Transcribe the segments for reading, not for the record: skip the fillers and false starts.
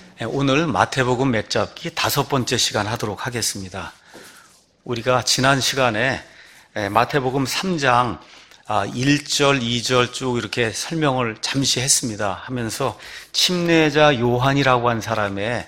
오늘 마태복음 맥잡기 5번째 시간 하도록 하겠습니다. 우리가 지난 시간에 마태복음 3장 1절, 2절 쭉 이렇게 설명을 잠시 했습니다. 하면서 침례자 요한이라고 한 사람의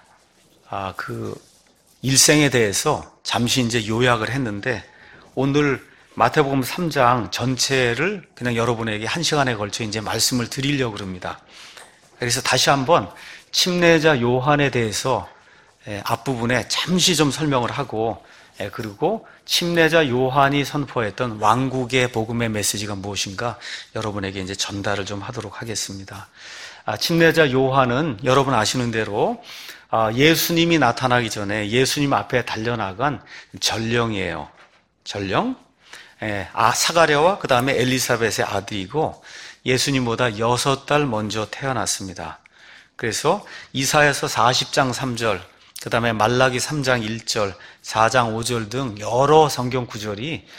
그 일생에 대해서 잠시 이제 요약을 했는데, 오늘 마태복음 3장 전체를 그냥 여러분에게 1시간에 걸쳐 이제 말씀을 드리려고 합니다. 그래서 다시 한번 침례자 요한에 대해서 앞부분에 잠시 좀 설명을 하고, 그리고 침례자 요한이 선포했던 왕국의 복음의 메시지가 무엇인가 여러분에게 이제 전달을 좀 하도록 하겠습니다. 침례자 요한은 여러분 아시는 대로 예수님이 나타나기 전에 예수님 앞에 달려나간 전령이에요. 전령? 사가랴와 그 다음에 엘리사벳의 아들이고, 예수님보다 6달 먼저 태어났습니다. 그래서 이사야서 40장 3절, 그 다음에 말라기 3장 1절, 4장 5절 등 여러 성경 구절이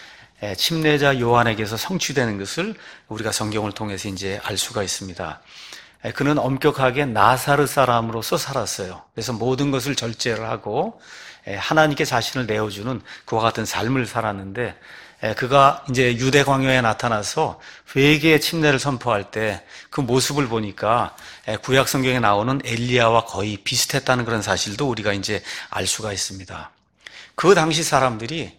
침례자 요한에게서 성취되는 것을 우리가 성경을 통해서 이제 알 수가 있습니다. 그는 엄격하게 나사렛 사람으로서 살았어요. 그래서 모든 것을 절제를 하고 하나님께 자신을 내어주는 그와 같은 삶을 살았는데, 그가 이제 유대 광야에 나타나서 회개의 침례를 선포할 때 그 모습을 보니까 구약 성경에 나오는 엘리야와 거의 비슷했다는 그런 사실도 우리가 이제 알 수가 있습니다. 그 당시 사람들이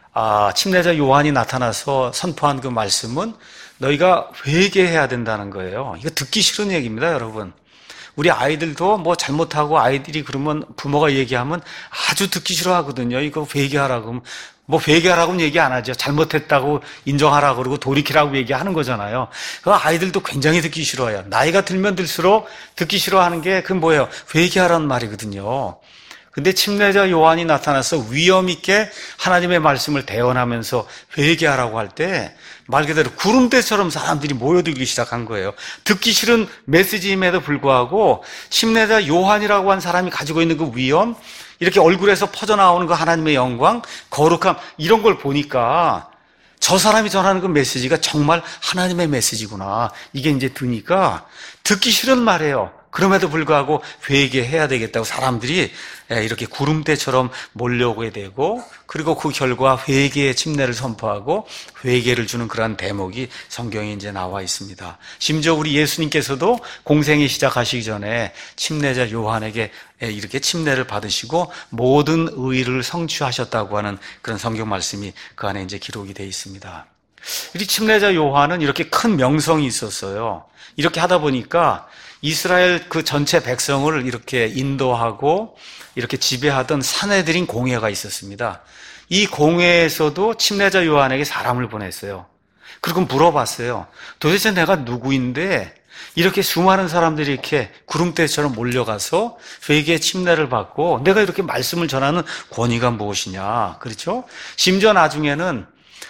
침례자 요한이 나타나서 선포한 그 말씀은 너희가 회개해야 된다는 거예요. 이거 듣기 싫은 얘기입니다, 여러분. 우리 아이들도 뭐 잘못하고 아이들이 그러면 부모가 얘기하면 아주 듣기 싫어하거든요. 이거 회개하라고 하면 뭐 회개하라고는 얘기 안 하죠. 잘못했다고 인정하라고 그러고 돌이키라고 얘기하는 거잖아요. 그 아이들도 굉장히 듣기 싫어해요. 나이가 들면 들수록 듣기 싫어하는 게 그건 뭐예요? 회개하라는 말이거든요. 근데 침례자 요한이 나타나서 위험 있게 하나님의 말씀을 대언하면서 회개하라고 할 때 말 그대로 구름대처럼 사람들이 모여들기 시작한 거예요. 듣기 싫은 메시지임에도 불구하고 침례자 요한이라고 한 사람이 가지고 있는 그 위험, 이렇게 얼굴에서 퍼져나오는 그 하나님의 영광, 거룩함, 이런 걸 보니까 저 사람이 전하는 그 메시지가 정말 하나님의 메시지구나, 이게 이제 드니까 듣기 싫은 말이에요. 그럼에도 불구하고 회개해야 되겠다고 사람들이 이렇게 구름대처럼 몰려오게 되고, 그리고 그 결과 회개의 침례를 선포하고 회개를 주는 그러한 대목이 성경에 이제 나와 있습니다. 심지어 우리 예수님께서도 공생이 시작하시기 전에 침례자 요한에게 이렇게 침례를 받으시고 모든 의를 성취하셨다고 하는 그런 성경 말씀이 그 안에 이제 기록이 되어 있습니다. 이 침례자 요한은 이렇게 큰 명성이 있었어요. 이렇게 하다 보니까 이스라엘 그 전체 백성을 이렇게 인도하고 이렇게 지배하던 산헤드린 공회가 있었습니다. 이 공회에서도 침례자 요한에게 사람을 보냈어요. 그리고 물어봤어요. 도대체 내가 누구인데 이렇게 수많은 사람들이 이렇게 구름대처럼 몰려가서 회개의 침례를 받고 내가 이렇게 말씀을 전하는 권위가 무엇이냐. 그렇죠? 심지어 나중에는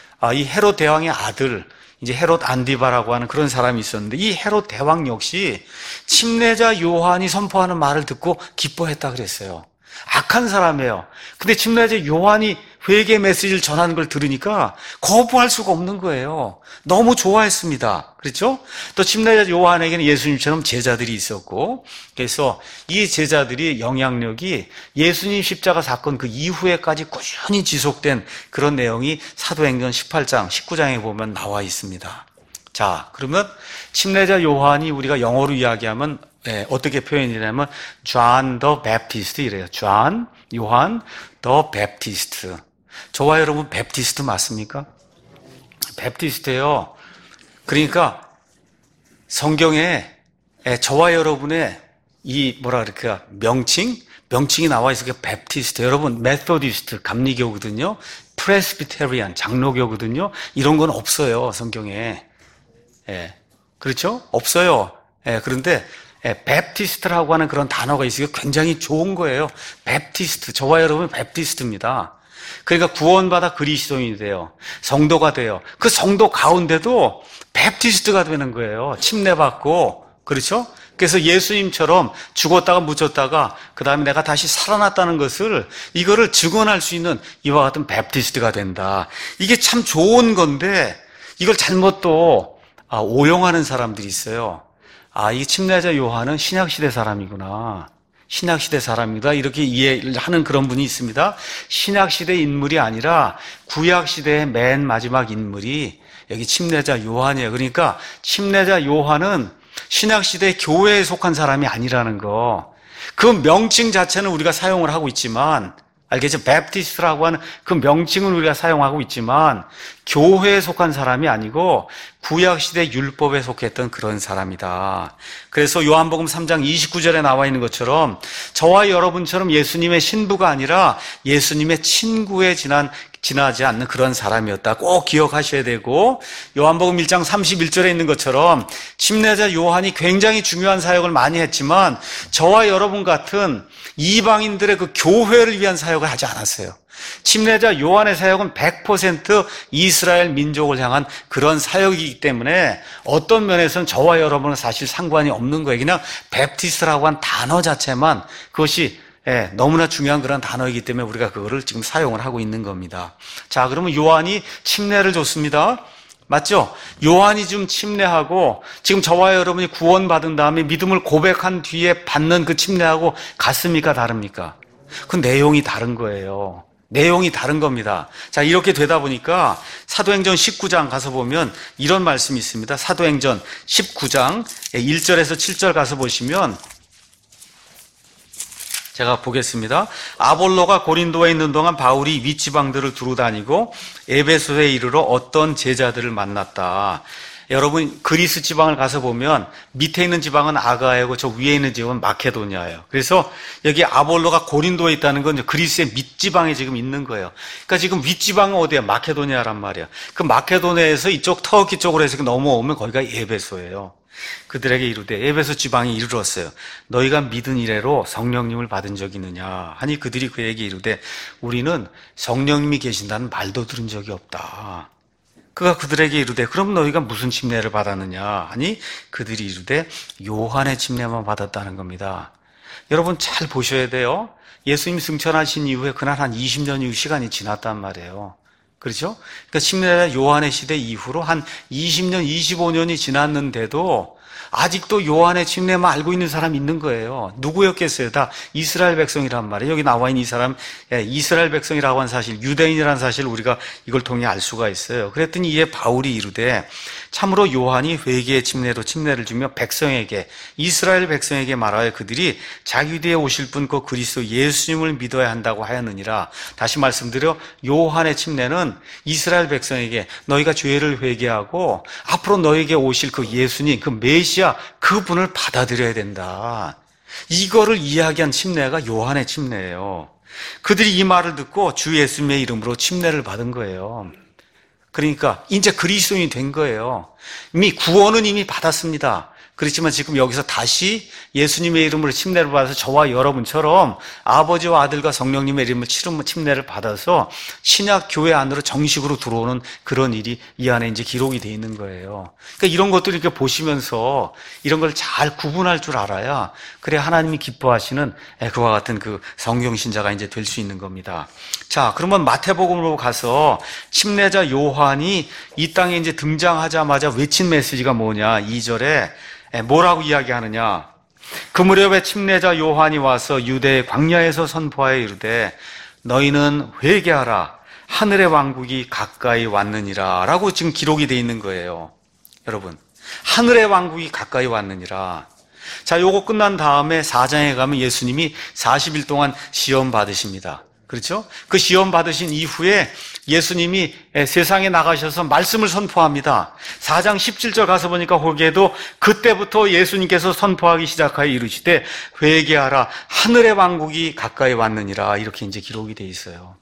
이 헤롯 대왕의 아들, 이제 헤롯 안디바라고 하는 그런 사람이 있었는데, 이 헤롯 대왕 역시 침례자 요한이 선포하는 말을 듣고 기뻐했다 그랬어요. 악한 사람이에요. 근데 침례자 요한이 회개 메시지를 전하는 걸 들으니까 거부할 수가 없는 거예요. 너무 좋아했습니다. 그렇죠? 또 침례자 요한에게는 예수님처럼 제자들이 있었고, 그래서 이 제자들이 영향력이 예수님 십자가 사건 그 이후에까지 꾸준히 지속된 그런 내용이 사도행전 18장, 19장에 보면 나와 있습니다. 자, 그러면 침례자 요한이 우리가 영어로 이야기하면 어떻게 표현이냐면 John the Baptist 이래요. John, 요한 the Baptist. 저와 여러분 베프티스트 맞습니까? 베프티스트예요. 그러니까 성경에 저와 여러분의 이 뭐라 그럴까 명칭이 나와 있어요. 베프티스트. 여러분 메소디스트 감리교거든요. 프레스비테리안 장로교거든요. 이런 건 없어요, 성경에. 그렇죠? 없어요. 그런데 베프티스트라고 하는 그런 단어가 있으니까 굉장히 좋은 거예요. 베프티스트. 저와 여러분 베프티스트입니다. 그러니까 구원받아 그리스도인이 돼요. 성도가 돼요. 그 성도 가운데도 베프티스트가 되는 거예요. 침례받고. 그렇죠? 그래서 예수님처럼 죽었다가 묻혔다가 그 다음에 내가 다시 살아났다는 것을, 이거를 증언할 수 있는 이와 같은 베프티스트가 된다. 이게 참 좋은 건데 이걸 잘못 또 오용하는 사람들이 있어요. 이 침례자 요한은 신약시대 사람이구나. 신약시대 사람이다 이렇게 이해를 하는 그런 분이 있습니다. 신약시대 인물이 아니라 구약시대의 맨 마지막 인물이 여기 침례자 요한이에요. 그러니까 침례자 요한은 신약시대 교회에 속한 사람이 아니라는 거. 그 명칭 자체는 우리가 사용을 하고 있지만, 알겠죠? 베프티스트라고 하는 그 명칭은 우리가 사용하고 있지만 교회에 속한 사람이 아니고 구약시대 율법에 속했던 그런 사람이다. 그래서 요한복음 3장 29절에 나와 있는 것처럼 저와 여러분처럼 예수님의 신부가 아니라 예수님의 친구에 지나지 않는 그런 사람이었다. 꼭 기억하셔야 되고, 요한복음 1장 31절에 있는 것처럼 침례자 요한이 굉장히 중요한 사역을 많이 했지만 저와 여러분 같은 이방인들의 그 교회를 위한 사역을 하지 않았어요. 침례자 요한의 사역은 100% 이스라엘 민족을 향한 그런 사역이기 때문에 어떤 면에서는 저와 여러분은 사실 상관이 없는 거예요. 그냥 베프티스트라고 한 단어 자체만 그것이 너무나 중요한 그런 단어이기 때문에 우리가 그거를 지금 사용을 하고 있는 겁니다. 자, 그러면 요한이 침례를 줬습니다. 맞죠? 요한이 좀 침례하고 지금 저와 여러분이 구원받은 다음에 믿음을 고백한 뒤에 받는 그 침례하고 같습니까? 다릅니까? 그 내용이 다른 거예요. 내용이 다른 겁니다. 자, 이렇게 되다 보니까 사도행전 19장 가서 보면 이런 말씀이 있습니다. 사도행전 19장 1절에서 7절 가서 보시면 제가 보겠습니다. 아볼로가 고린도에 있는 동안 바울이 윗지방들을 두루 다니고 에베소에 이르러 어떤 제자들을 만났다. 여러분 그리스 지방을 가서 보면 밑에 있는 지방은 아가야고 저 위에 있는 지방은 마케도니아예요. 그래서 여기 아볼로가 고린도에 있다는 건 그리스의 밑지방에 지금 있는 거예요. 그러니까 지금 윗지방은 어디야? 마케도니아란 말이야. 그 마케도니아에서 이쪽 터키 쪽으로 해서 넘어오면 거기가 에베소예요. 그들에게 이르되 에베소 지방에 이르렀어요. 너희가 믿은 이래로 성령님을 받은 적이 있느냐 하니 그들이 그에게 이르되 우리는 성령님이 계신다는 말도 들은 적이 없다. 그가 그들에게 이르되 그럼 너희가 무슨 침례를 받았느냐 하니 그들이 이르되 요한의 침례만 받았다는 겁니다. 여러분 잘 보셔야 돼요. 예수님 승천하신 이후에 그날 한 20년 이후 시간이 지났단 말이에요. 그렇죠? 그러니까 침례자 요한의 시대 이후로 한 20년, 25년이 지났는데도 아직도 요한의 침례만 알고 있는 사람이 있는 거예요. 누구였겠어요? 다 이스라엘 백성이란 말이에요. 여기 나와 있는 이 사람, 이스라엘 백성이라고 한 사실, 유대인이라는 사실을 우리가 이걸 통해 알 수가 있어요. 그랬더니 이에 바울이 이르되 참으로 요한이 회개의 침례로 침례를 주며 백성에게, 이스라엘 백성에게 말하여 그들이 자기 뒤에 오실 분 그 그리스도 예수님을 믿어야 한다고 하였느니라. 다시 말씀드려 요한의 침례는 이스라엘 백성에게 너희가 죄를 회개하고 앞으로 너에게 오실 그 예수님, 그 메시아 그분을 받아들여야 된다. 이거를 이야기한 침례가 요한의 침례예요. 그들이 이 말을 듣고 주 예수님의 이름으로 침례를 받은 거예요. 그러니까 이제 그리스도인이 된 거예요. 구원은 이미 받았습니다. 그렇지만 지금 여기서 다시 예수님의 이름으로 침례를 받아서 저와 여러분처럼 아버지와 아들과 성령님의 이름으로 침례를 받아서 신약 교회 안으로 정식으로 들어오는 그런 일이 이 안에 이제 기록이 되어 있는 거예요. 그러니까 이런 것들을 이렇게 보시면서 이런 걸 잘 구분할 줄 알아야 그래 하나님이 기뻐하시는 그와 같은 그 성경 신자가 이제 될 수 있는 겁니다. 자, 그러면 마태복음으로 가서 침례자 요한이 이 땅에 이제 등장하자마자 외친 메시지가 뭐냐? 2절에 뭐라고 이야기하느냐? 그 무렵에 침례자 요한이 와서 유대의 광야에서 선포하여 이르되 너희는 회개하라 하늘의 왕국이 가까이 왔느니라 라고 지금 기록이 되어 있는 거예요. 여러분, 하늘의 왕국이 가까이 왔느니라. 자, 요거 끝난 다음에 4장에 가면 예수님이 40일 동안 시험 받으십니다. 그렇죠? 그 시험 받으신 이후에 예수님이 세상에 나가셔서 말씀을 선포합니다. 4장 17절 가서 보니까 거기에도 그때부터 예수님께서 선포하기 시작하여 이르시되 회개하라 하늘의 왕국이 가까이 왔느니라 이렇게 이제 기록이 돼 있어요.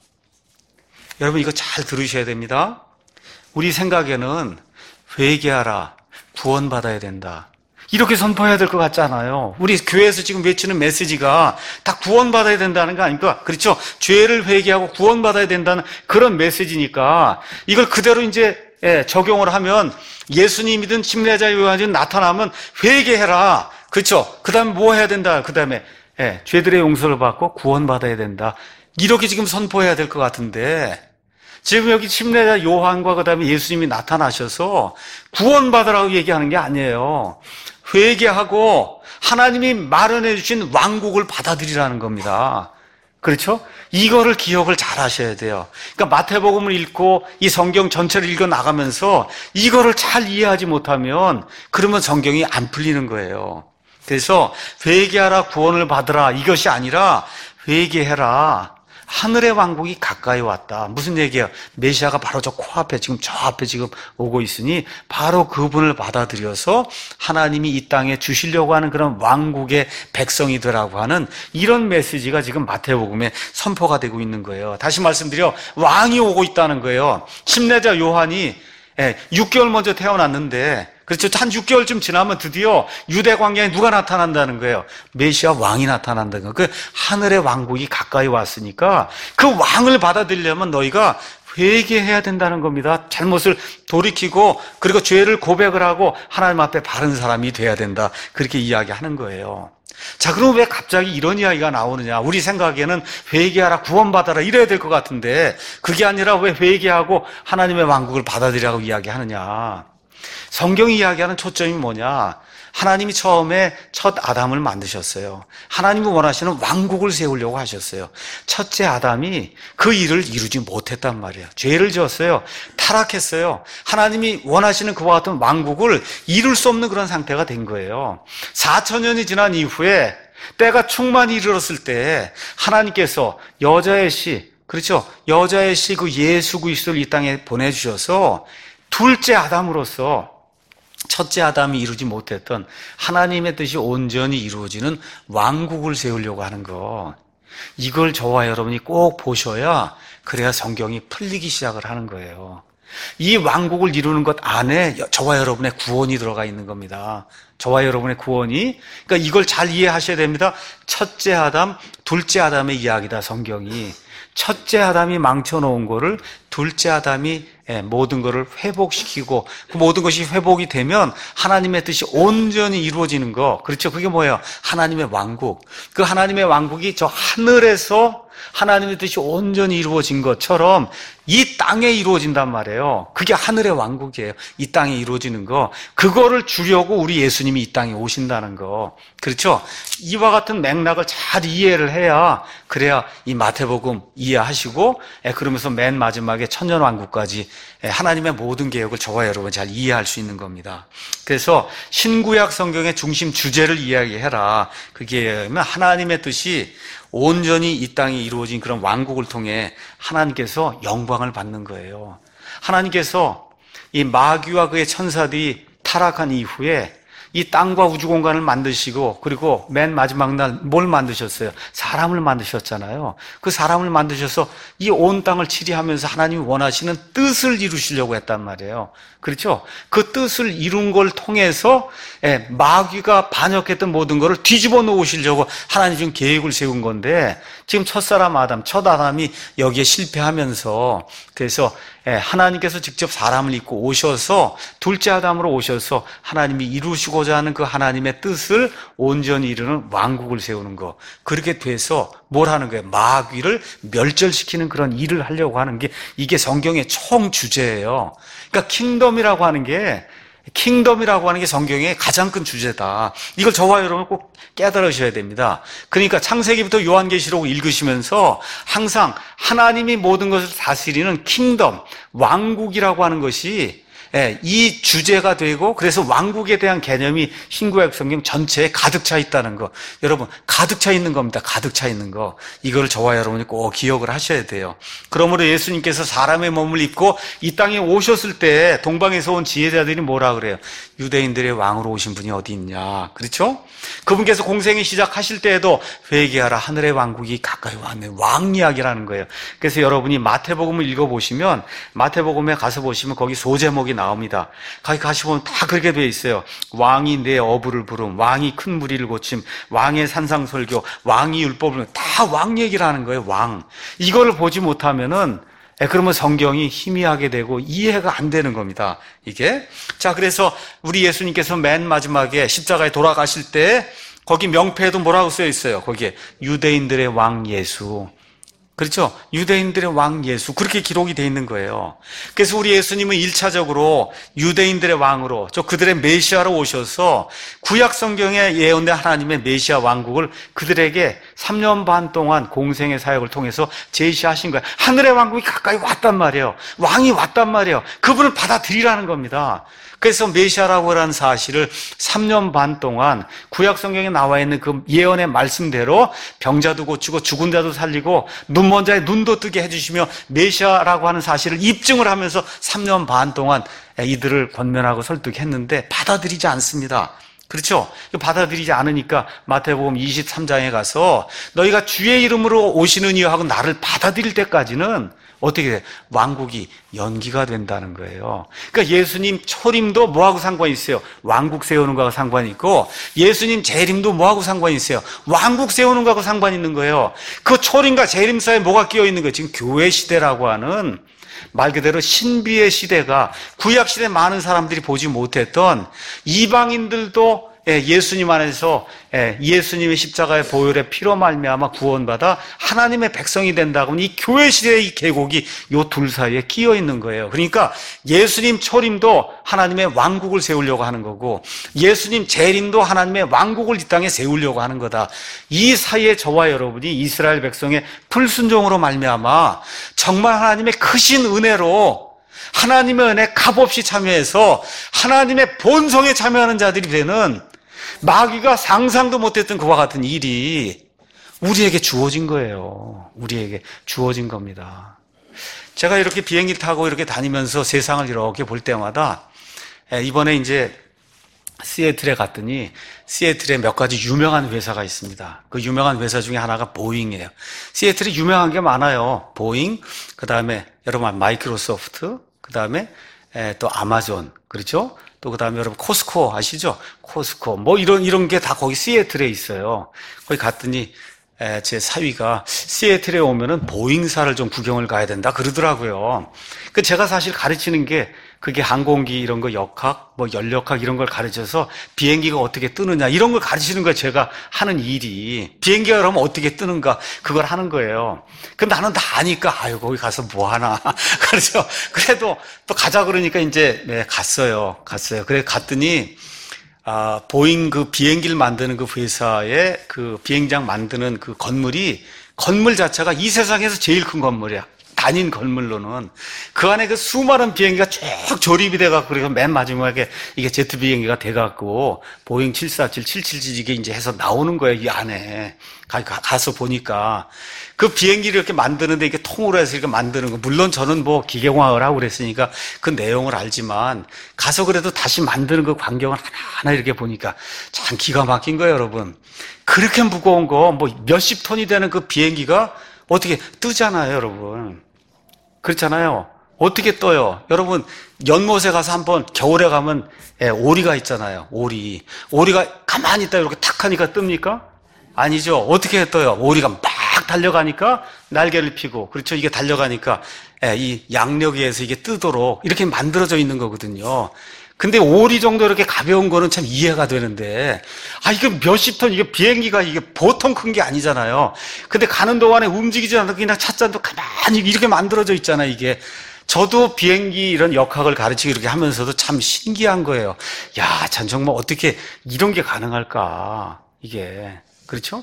여러분 이거 잘 들으셔야 됩니다. 우리 생각에는 회개하라 구원받아야 된다 이렇게 선포해야 될 것 같잖아요. 우리 교회에서 지금 외치는 메시지가 다 구원받아야 된다는 거 아닙니까? 그렇죠? 죄를 회개하고 구원받아야 된다는 그런 메시지니까 이걸 그대로 이제 적용을 하면 예수님이든 침례자 요한이든 나타나면 회개해라. 그렇죠? 그 다음에 뭐 해야 된다? 그 다음에 죄들의 용서를 받고 구원받아야 된다. 이렇게 지금 선포해야 될 것 같은데 지금 여기 침례자 요한과 그 다음에 예수님이 나타나셔서 구원받으라고 얘기하는 게 아니에요. 회개하고 하나님이 마련해 주신 왕국을 받아들이라는 겁니다. 그렇죠? 이거를 기억을 잘 하셔야 돼요. 그러니까 마태복음을 읽고 이 성경 전체를 읽어 나가면서 이거를 잘 이해하지 못하면 그러면 성경이 안 풀리는 거예요. 그래서 회개하라 구원을 받으라 이것이 아니라 회개해라. 하늘의 왕국이 가까이 왔다. 무슨 얘기예요? 메시아가 바로 저 코앞에 지금 저 앞에 지금 오고 있으니 바로 그분을 받아들여서 하나님이 이 땅에 주시려고 하는 그런 왕국의 백성이 되라고 하는 이런 메시지가 지금 마태복음에 선포가 되고 있는 거예요. 다시 말씀드려 왕이 오고 있다는 거예요. 심례자 요한이 6개월 먼저 태어났는데 그렇죠. 한 6개월쯤 지나면 드디어 유대 광야에 누가 나타난다는 거예요? 메시아 왕이 나타난다는 거예요. 그 하늘의 왕국이 가까이 왔으니까 그 왕을 받아들이려면 너희가 회개해야 된다는 겁니다. 잘못을 돌이키고 그리고 죄를 고백을 하고 하나님 앞에 바른 사람이 돼야 된다. 그렇게 이야기하는 거예요. 자, 그럼 왜 갑자기 이런 이야기가 나오느냐? 우리 생각에는 회개하라, 구원받아라 이래야 될 것 같은데 그게 아니라 왜 회개하고 하나님의 왕국을 받아들이라고 이야기하느냐? 성경이 이야기하는 초점이 뭐냐? 하나님이 처음에 첫 아담을 만드셨어요. 하나님이 원하시는 왕국을 세우려고 하셨어요. 첫째 아담이 그 일을 이루지 못했단 말이에요. 죄를 지었어요. 타락했어요. 하나님이 원하시는 그와 같은 왕국을 이룰 수 없는 그런 상태가 된 거예요. 4,000년이 지난 이후에 때가 충만히 이르렀을 때 하나님께서 여자의 씨, 그렇죠? 여자의 씨 그 예수 그리스도를 이 땅에 보내주셔서 둘째 아담으로서 첫째 아담이 이루지 못했던 하나님의 뜻이 온전히 이루어지는 왕국을 세우려고 하는 거, 이걸 저와 여러분이 꼭 보셔야 그래야 성경이 풀리기 시작을 하는 거예요. 이 왕국을 이루는 것 안에 저와 여러분의 구원이 들어가 있는 겁니다. 저와 여러분의 구원이, 그러니까 이걸 잘 이해하셔야 됩니다. 첫째 아담, 둘째 아담의 이야기다, 성경이. 첫째 아담이 망쳐놓은 거를 둘째 아담이 모든 것을 회복시키고 그 모든 것이 회복이 되면 하나님의 뜻이 온전히 이루어지는 거. 그렇죠? 그게 뭐예요? 하나님의 왕국. 그 하나님의 왕국이 저 하늘에서 하나님의 뜻이 온전히 이루어진 것처럼 이 땅에 이루어진단 말이에요. 그게 하늘의 왕국이에요. 이 땅에 이루어지는 거. 그거를 주려고 우리 예수님이 이 땅에 오신다는 거. 그렇죠? 이와 같은 맥락을 잘 이해를 해야, 그래야 이 마태복음 이해하시고 그러면서 맨 마지막에 천년왕국까지 하나님의 모든 계획을 저와 여러분 잘 이해할 수 있는 겁니다. 그래서 신구약 성경의 중심 주제를 이야기해라. 그게 하나님의 뜻이 온전히 이 땅에 이루어진 그런 왕국을 통해 하나님께서 영광을 받는 거예요. 하나님께서 이 마귀와 그의 천사들이 타락한 이후에 이 땅과 우주 공간을 만드시고 그리고 맨 마지막 날 뭘 만드셨어요? 사람을 만드셨잖아요. 그 사람을 만드셔서 이 온 땅을 치리하면서 하나님이 원하시는 뜻을 이루시려고 했단 말이에요. 그렇죠? 그 뜻을 이룬 걸 통해서 마귀가 반역했던 모든 것을 뒤집어 놓으시려고 하나님 지금 계획을 세운 건데, 지금 첫사람 아담, 첫 아담이 여기에 실패하면서, 그래서 하나님께서 직접 사람을 입고 오셔서 둘째 아담으로 오셔서 하나님이 이루시고자 하는 그 하나님의 뜻을 온전히 이루는 왕국을 세우는 거. 그렇게 돼서 뭘 하는 거예요? 마귀를 멸절시키는 그런 일을 하려고 하는 게, 이게 성경의 총 주제예요. 그러니까 킹덤이라고 하는 게 성경의 가장 큰 주제다. 이걸 저와 여러분 꼭 깨달으셔야 됩니다. 그러니까 창세기부터 요한계시록 읽으시면서 항상 하나님이 모든 것을 다스리는 킹덤, 왕국이라고 하는 것이 이 주제가 되고, 그래서 왕국에 대한 개념이 신구약 성경 전체에 가득 차 있다는 거. 여러분, 가득 차 있는 겁니다. 가득 차 있는 거. 이걸 저와 여러분이 꼭 기억을 하셔야 돼요. 그러므로 예수님께서 사람의 몸을 입고 이 땅에 오셨을 때 동방에서 온 지혜자들이 뭐라 그래요? 유대인들의 왕으로 오신 분이 어디 있냐. 그렇죠? 그분께서 공생이 시작하실 때에도 회개하라, 하늘의 왕국이 가까이 왔네. 왕 이야기라는 거예요. 그래서 여러분이 마태복음을 읽어보시면, 마태복음에 가서 보시면 거기 소제목이 나옵니다. 거기 가시보면 다 그렇게 되어 있어요. 왕이 내 어부를 부름, 왕이 큰 무리를 고침, 왕의 산상설교, 왕이 율법을, 다 왕 얘기를 하는 거예요. 왕. 이거를 보지 못하면은 그러면 성경이 희미하게 되고 이해가 안 되는 겁니다. 이게. 자, 그래서 우리 예수님께서 맨 마지막에 십자가에 돌아가실 때 거기 명패에도 뭐라고 써 있어요? 거기에 유대인들의 왕 예수. 그렇죠? 유대인들의 왕 예수, 그렇게 기록이 되어 있는 거예요. 그래서 우리 예수님은 1차적으로 유대인들의 왕으로, 그들의 메시아로 오셔서 구약 성경에 예언된 하나님의 메시아 왕국을 그들에게 3년 반 동안 공생의 사역을 통해서 제시하신 거예요. 하늘의 왕국이 가까이 왔단 말이에요. 왕이 왔단 말이에요. 그분을 받아들이라는 겁니다. 그래서 메시아라고 하는 사실을 3년 반 동안 구약 성경에 나와 있는 그 예언의 말씀대로 병자도 고치고 죽은 자도 살리고 눈먼 자의 눈도 뜨게 해주시며 메시아라고 하는 사실을 입증을 하면서 3년 반 동안 이들을 권면하고 설득했는데 받아들이지 않습니다. 그렇죠? 받아들이지 않으니까 마태복음 23장에 가서 너희가 주의 이름으로 오시는 이여 하고 나를 받아들일 때까지는 어떻게 돼요? 왕국이 연기가 된다는 거예요. 그러니까 예수님 초림도 뭐하고 상관이 있어요? 왕국 세우는 거하고 상관이 있고, 예수님 재림도 뭐하고 상관이 있어요? 왕국 세우는 거하고 상관이 있는 거예요. 그 초림과 재림 사이에 뭐가 끼어 있는 거예요? 지금 교회 시대라고 하는 말 그대로 신비의 시대가, 구약 시대 많은 사람들이 보지 못했던, 이방인들도 예수님 안에서 예수님의 십자가의 보혈의 피로 말미암아 구원받아 하나님의 백성이 된다고 하면 이 교회 시대의 이 계곡이 요 둘 사이에 끼어 있는 거예요. 그러니까 예수님 초림도 하나님의 왕국을 세우려고 하는 거고, 예수님 재림도 하나님의 왕국을 이 땅에 세우려고 하는 거다. 이 사이에 저와 여러분이 이스라엘 백성의 불순종으로 말미암아 정말 하나님의 크신 은혜로 하나님의 은혜 값없이 참여해서 하나님의 본성에 참여하는 자들이 되는, 마귀가 상상도 못했던 그와 같은 일이 우리에게 주어진 거예요. 우리에게 주어진 겁니다. 제가 이렇게 비행기 타고 이렇게 다니면서 세상을 이렇게 볼 때마다, 이번에 이제 시애틀에 갔더니 시애틀에 몇 가지 유명한 회사가 있습니다. 그 유명한 회사 중에 하나가 보잉이에요. 시애틀에 유명한 게 많아요. 보잉, 그 다음에 여러분 마이크로소프트, 그 다음에 또 아마존, 그렇죠? 또 그 다음에 여러분 코스코 아시죠? 코스코 뭐 이런 게 다 거기 시애틀에 있어요. 거기 갔더니 제 사위가 시애틀에 오면은 보잉사를 좀 구경을 가야 된다 그러더라고요. 그 제가 사실 가르치는 게 그게 항공기 이런 거 역학, 뭐 연력학 이런 걸 가르쳐서 비행기가 어떻게 뜨느냐 이런 걸 가르치는 거예요. 제가 하는 일이. 비행기가 그러면 어떻게 뜨는가 그걸 하는 거예요. 근데 나는 다 아니까 아유 거기 가서 뭐 하나. 그래서 그래도 또 가자 그러니까 이제 갔어요. 그래 갔더니 보잉 그 비행기를 만드는 그 회사의 그 비행장 만드는 그 건물 자체가 이 세상에서 제일 큰 건물이야. 단인 건물로는. 그 안에 그 수많은 비행기가 쭉 조립이 돼갖고, 그래서 맨 마지막에 이게 제트 비행기가 돼갖고, 보잉 747, 777 이게 이제 해서 나오는 거예요, 이 안에. 가서 보니까. 그 비행기를 이렇게 만드는데 이게 통으로 해서 이렇게 만드는 거. 물론 저는 뭐 기계공학을 하고 그랬으니까 그 내용을 알지만, 가서 그래도 다시 만드는 그 광경을 하나하나 이렇게 보니까 참 기가 막힌 거예요, 여러분. 그렇게 무거운 거, 뭐 몇십 톤이 되는 그 비행기가 어떻게 뜨잖아요, 여러분. 그렇잖아요. 어떻게 떠요? 여러분, 연못에 가서 한번 겨울에 가면 오리가 있잖아요. 오리가 가만히 있다 이렇게 탁 하니까 뜹니까? 아니죠. 어떻게 떠요? 오리가 막 달려가니까 날개를 펴고, 그렇죠? 이게 달려가니까 이 양력에 의해서 이게 뜨도록 이렇게 만들어져 있는 거거든요. 근데 오리 정도 이렇게 가벼운 거는 참 이해가 되는데, 이게 몇십 톤, 이게 비행기가 이게 보통 큰 게 아니잖아요. 근데 가는 동안에 움직이지 않고 그냥 찻잔도 가만히 이렇게 만들어져 있잖아요, 이게. 저도 비행기 이런 역학을 가르치고 이렇게 하면서도 참 신기한 거예요. 야, 참 정말 어떻게 이런 게 가능할까, 이게. 그렇죠?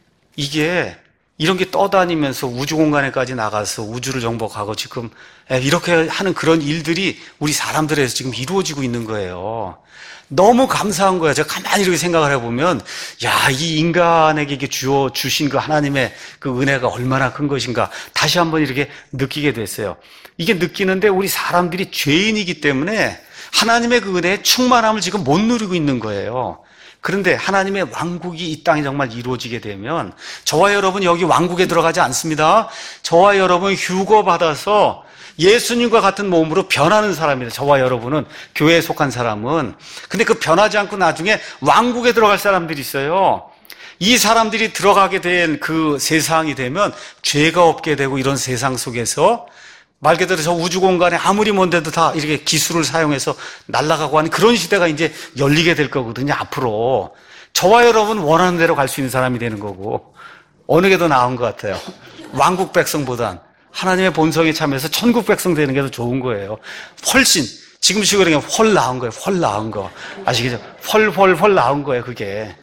이게, 이런 게 떠다니면서 우주 공간에까지 나가서 우주를 정복하고 지금 이렇게 하는 그런 일들이 우리 사람들에서 지금 이루어지고 있는 거예요. 너무 감사한 거예요. 제가 가만히 이렇게 생각을 해보면, 야, 이 인간에게 이게 주신 그 하나님의 그 은혜가 얼마나 큰 것인가 다시 한번 이렇게 느끼게 됐어요. 이게 느끼는데 우리 사람들이 죄인이기 때문에 하나님의 그 은혜의 충만함을 지금 못 누리고 있는 거예요. 그런데 하나님의 왕국이 이 땅에 정말 이루어지게 되면, 저와 여러분 여기 왕국에 들어가지 않습니다. 저와 여러분 휴거받아서 예수님과 같은 몸으로 변하는 사람이에요. 저와 여러분은, 교회에 속한 사람은. 근데 그 변하지 않고 나중에 왕국에 들어갈 사람들이 있어요. 이 사람들이 들어가게 된 그 세상이 되면 죄가 없게 되고, 이런 세상 속에서 말 그대로 저 우주 공간에 아무리 먼데도 다 이렇게 기술을 사용해서 날아가고 하는 그런 시대가 이제 열리게 될 거거든요, 앞으로. 저와 여러분 원하는 대로 갈 수 있는 사람이 되는 거고, 어느 게 더 나은 것 같아요? 왕국 백성보단 하나님의 본성에 참여해서 천국 백성 되는 게 더 좋은 거예요. 훨씬 지금식으로 그냥 훨 나은 거예요. 훨 나은 거. 아시겠죠? 훨 나은 거예요, 그게.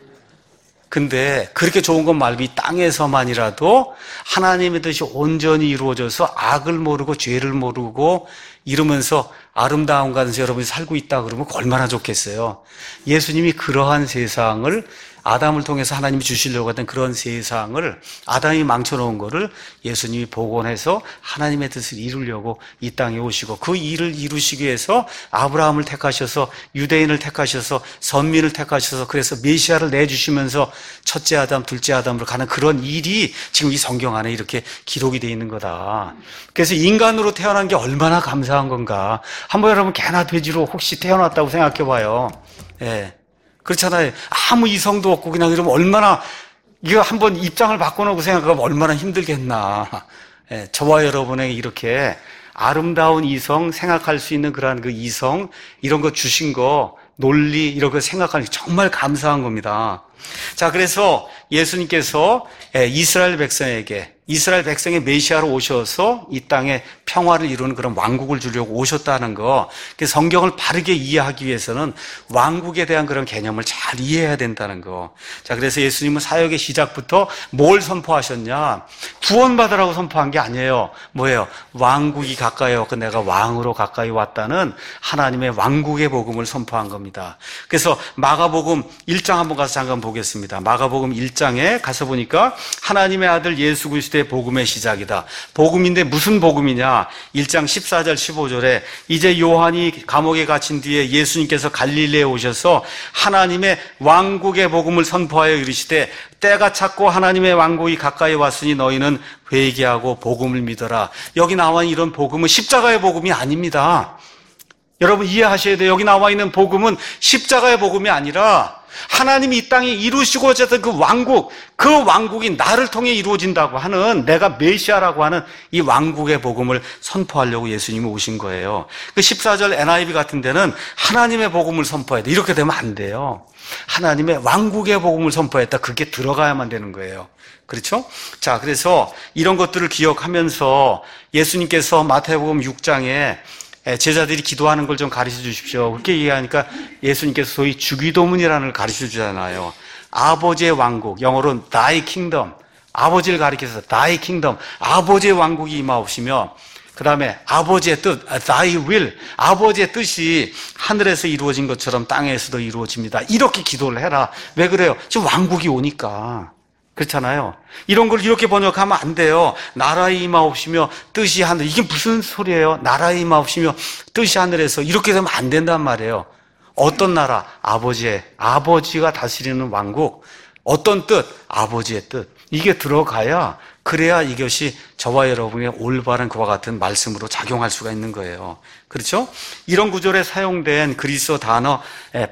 근데 그렇게 좋은 것 말고 이 땅에서만이라도 하나님의 뜻이 온전히 이루어져서 악을 모르고 죄를 모르고 이러면서 아름다운 곳에서 여러분이 살고 있다 그러면 얼마나 좋겠어요. 예수님이 그러한 세상을 아담을 통해서 하나님이 주시려고 했던 그런 세상을 아담이 망쳐놓은 거를 예수님이 복원해서 하나님의 뜻을 이루려고 이 땅에 오시고 그 일을 이루시기 위해서 아브라함을 택하셔서 유대인을 택하셔서 선민을 택하셔서 그래서 메시아를 내주시면서 첫째 아담, 둘째 아담으로 가는 그런 일이 지금 이 성경 안에 이렇게 기록이 되어 있는 거다. 그래서 인간으로 태어난 게 얼마나 감사한 건가. 한번 여러분 개나 돼지로 혹시 태어났다고 생각해 봐요. 예. 그렇잖아요. 아무 이성도 없고 그냥 이러면 얼마나 이거 한번 입장을 바꿔놓고 생각하면 얼마나 힘들겠나. 예, 저와 여러분에게 이렇게 아름다운 이성 생각할 수 있는 그러한 그 이성 이런 거 주신 거 논리 이런 거 생각하는 게 정말 감사한 겁니다. 자, 그래서 예수님께서 이스라엘 백성의 메시아로 오셔서 이 땅에 평화를 이루는 그런 왕국을 주려고 오셨다는 거. 성경을 바르게 이해하기 위해서는 왕국에 대한 그런 개념을 잘 이해해야 된다는 거. 자, 그래서 예수님은 사역의 시작부터 뭘 선포하셨냐? 구원받으라고 선포한 게 아니에요. 뭐예요? 왕국이 가까이 왔고 내가 왕으로 가까이 왔다는 하나님의 왕국의 복음을 선포한 겁니다. 그래서 마가복음 1장 한번 가서 잠깐 보겠습니다. 마가복음 1장에 가서 보니까 하나님의 아들 예수 그리스도의 복음의 시작이다. 복음인데 무슨 복음이냐? 1장 14절 15절에 이제 요한이 감옥에 갇힌 뒤에 예수님께서 갈릴리에 오셔서 하나님의 왕국의 복음을 선포하여 이르시되 때가 찼고 하나님의 왕국이 가까이 왔으니 너희는 회개하고 복음을 믿어라. 여기 나와 있는 이런 복음은 십자가의 복음이 아닙니다. 여러분 이해하셔야 돼요. 여기 나와 있는 복음은 십자가의 복음이 아니라 하나님이 이 땅에 이루시고자 했던 그 왕국이 나를 통해 이루어진다고 하는 내가 메시아라고 하는 이 왕국의 복음을 선포하려고 예수님이 오신 거예요. 그 14절 NIV 같은 데는 하나님의 복음을 선포해야 돼. 이렇게 되면 안 돼요. 하나님의 왕국의 복음을 선포했다. 그게 들어가야만 되는 거예요. 그렇죠? 자, 그래서 이런 것들을 기억하면서 예수님께서 마태복음 6장에 제자들이 기도하는 걸 좀 가르쳐 주십시오. 그렇게 얘기하니까 예수님께서 소위 주기도문이라는 걸 가르쳐 주잖아요. 아버지의 왕국, 영어로는 Thy Kingdom. 아버지를 가리켜서 Thy Kingdom. 아버지의 왕국이 임하옵시며 그 다음에 아버지의 뜻, Thy Will. 아버지의 뜻이 하늘에서 이루어진 것처럼 땅에서도 이루어집니다. 이렇게 기도를 해라. 왜 그래요? 지금 왕국이 오니까. 그렇잖아요. 이런 걸 이렇게 번역하면 안 돼요. 나라에 임하옵시며 뜻이 하늘. 이게 무슨 소리예요? 나라에 임하옵시며 뜻이 하늘에서. 이렇게 되면 안 된단 말이에요. 어떤 나라? 아버지가 다스리는 왕국. 어떤 뜻? 아버지의 뜻. 이게 들어가야 그래야 이것이 저와 여러분의 올바른 그와 같은 말씀으로 작용할 수가 있는 거예요. 그렇죠? 이런 구절에 사용된 그리스어 단어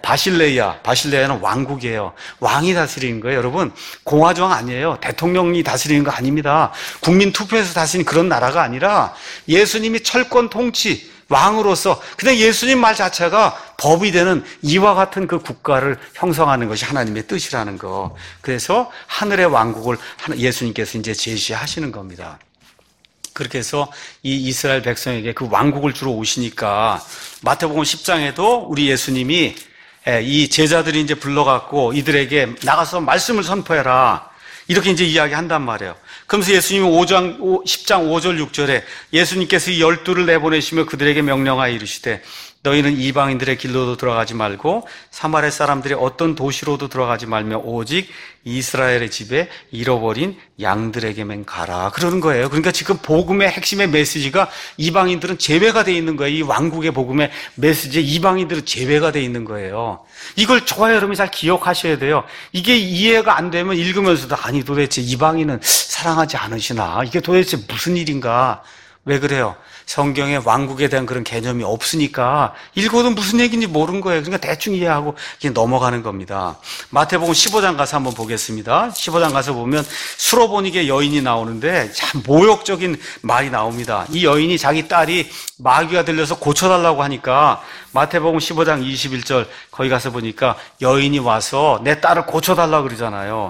바실레야는 왕국이에요. 왕이 다스리는 거예요. 여러분 공화정 아니에요. 대통령이 다스리는 거 아닙니다. 국민 투표에서 다스리는 그런 나라가 아니라 예수님이 철권 통치 왕으로서 그냥 예수님 말 자체가 법이 되는 이와 같은 그 국가를 형성하는 것이 하나님의 뜻이라는 거. 그래서 하늘의 왕국을 예수님께서 이제 제시하시는 겁니다. 그렇게 해서 이 이스라엘 백성에게 그 왕국을 주러 오시니까 마태복음 10장에도 우리 예수님이 이 제자들이 이제 불러갖고 이들에게 나가서 말씀을 선포해라. 이렇게 이제 이야기한단 말이에요. 그러면서 예수님이 10장 5절 6절에 예수님께서 이 12를 내보내시며 그들에게 명령하여 이르시되 너희는 이방인들의 길로도 들어가지 말고 사마리아 사람들의 어떤 도시로도 들어가지 말며 오직 이스라엘의 집에 잃어버린 양들에게만 가라. 그러는 거예요. 그러니까 지금 복음의 핵심의 메시지가 이방인들은 제외가 돼 있는 거예요. 이 왕국의 복음의 메시지에 이방인들은 제외가 돼 있는 거예요. 이걸 저와 여러분이 잘 기억하셔야 돼요. 이게 이해가 안 되면 읽으면서도 아니 도대체 이방인은 사랑하지 않으시나? 이게 도대체 무슨 일인가? 왜 그래요? 성경에 왕국에 대한 그런 개념이 없으니까 읽어도 무슨 얘기인지 모르는 거예요. 그러니까 대충 이해하고 그냥 넘어가는 겁니다. 마태복음 15장 가서 한번 보겠습니다. 15장 가서 보면 수로보니게 여인이 나오는데 참 모욕적인 말이 나옵니다. 이 여인이 자기 딸이 마귀가 들려서 고쳐달라고 하니까 마태복음 15장 21절 거기 가서 보니까 여인이 와서 내 딸을 고쳐달라고 그러잖아요.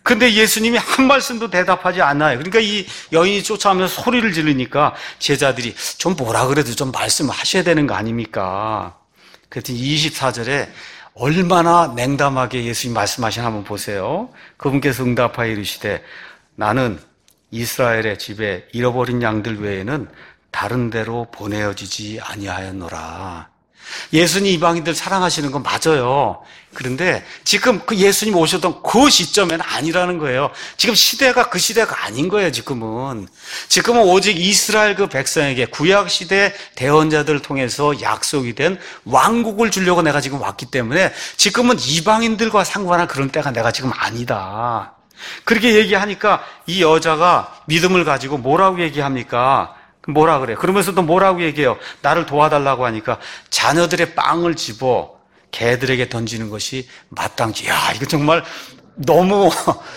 근데 예수님이 한 말씀도 대답하지 않아요. 그러니까 이 여인이 쫓아오면서 소리를 지르니까 제자들이 좀 뭐라 그래도 좀 말씀하셔야 되는 거 아닙니까? 그랬더니 24절에 얼마나 냉담하게 예수님 말씀하시나 한번 보세요. 그분께서 응답하여 이르시되 나는 이스라엘의 집에 잃어버린 양들 외에는 다른 데로 보내어지지 아니하였노라. 예수님 이방인들 사랑하시는 건 맞아요. 그런데 지금 그 예수님 오셨던 그 시점에는 아니라는 거예요. 지금 시대가 그 시대가 아닌 거예요, 지금은. 지금은 오직 이스라엘 그 백성에게 구약시대 대언자들을 통해서 약속이 된 왕국을 주려고 내가 지금 왔기 때문에 지금은 이방인들과 상관한 그런 때가 내가 지금 아니다. 그렇게 얘기하니까 이 여자가 믿음을 가지고 뭐라고 얘기합니까? 뭐라 그래요? 그러면서도 뭐라고 얘기해요? 나를 도와달라고 하니까 자녀들의 빵을 집어 개들에게 던지는 것이 마땅지. 야, 이거 정말 너무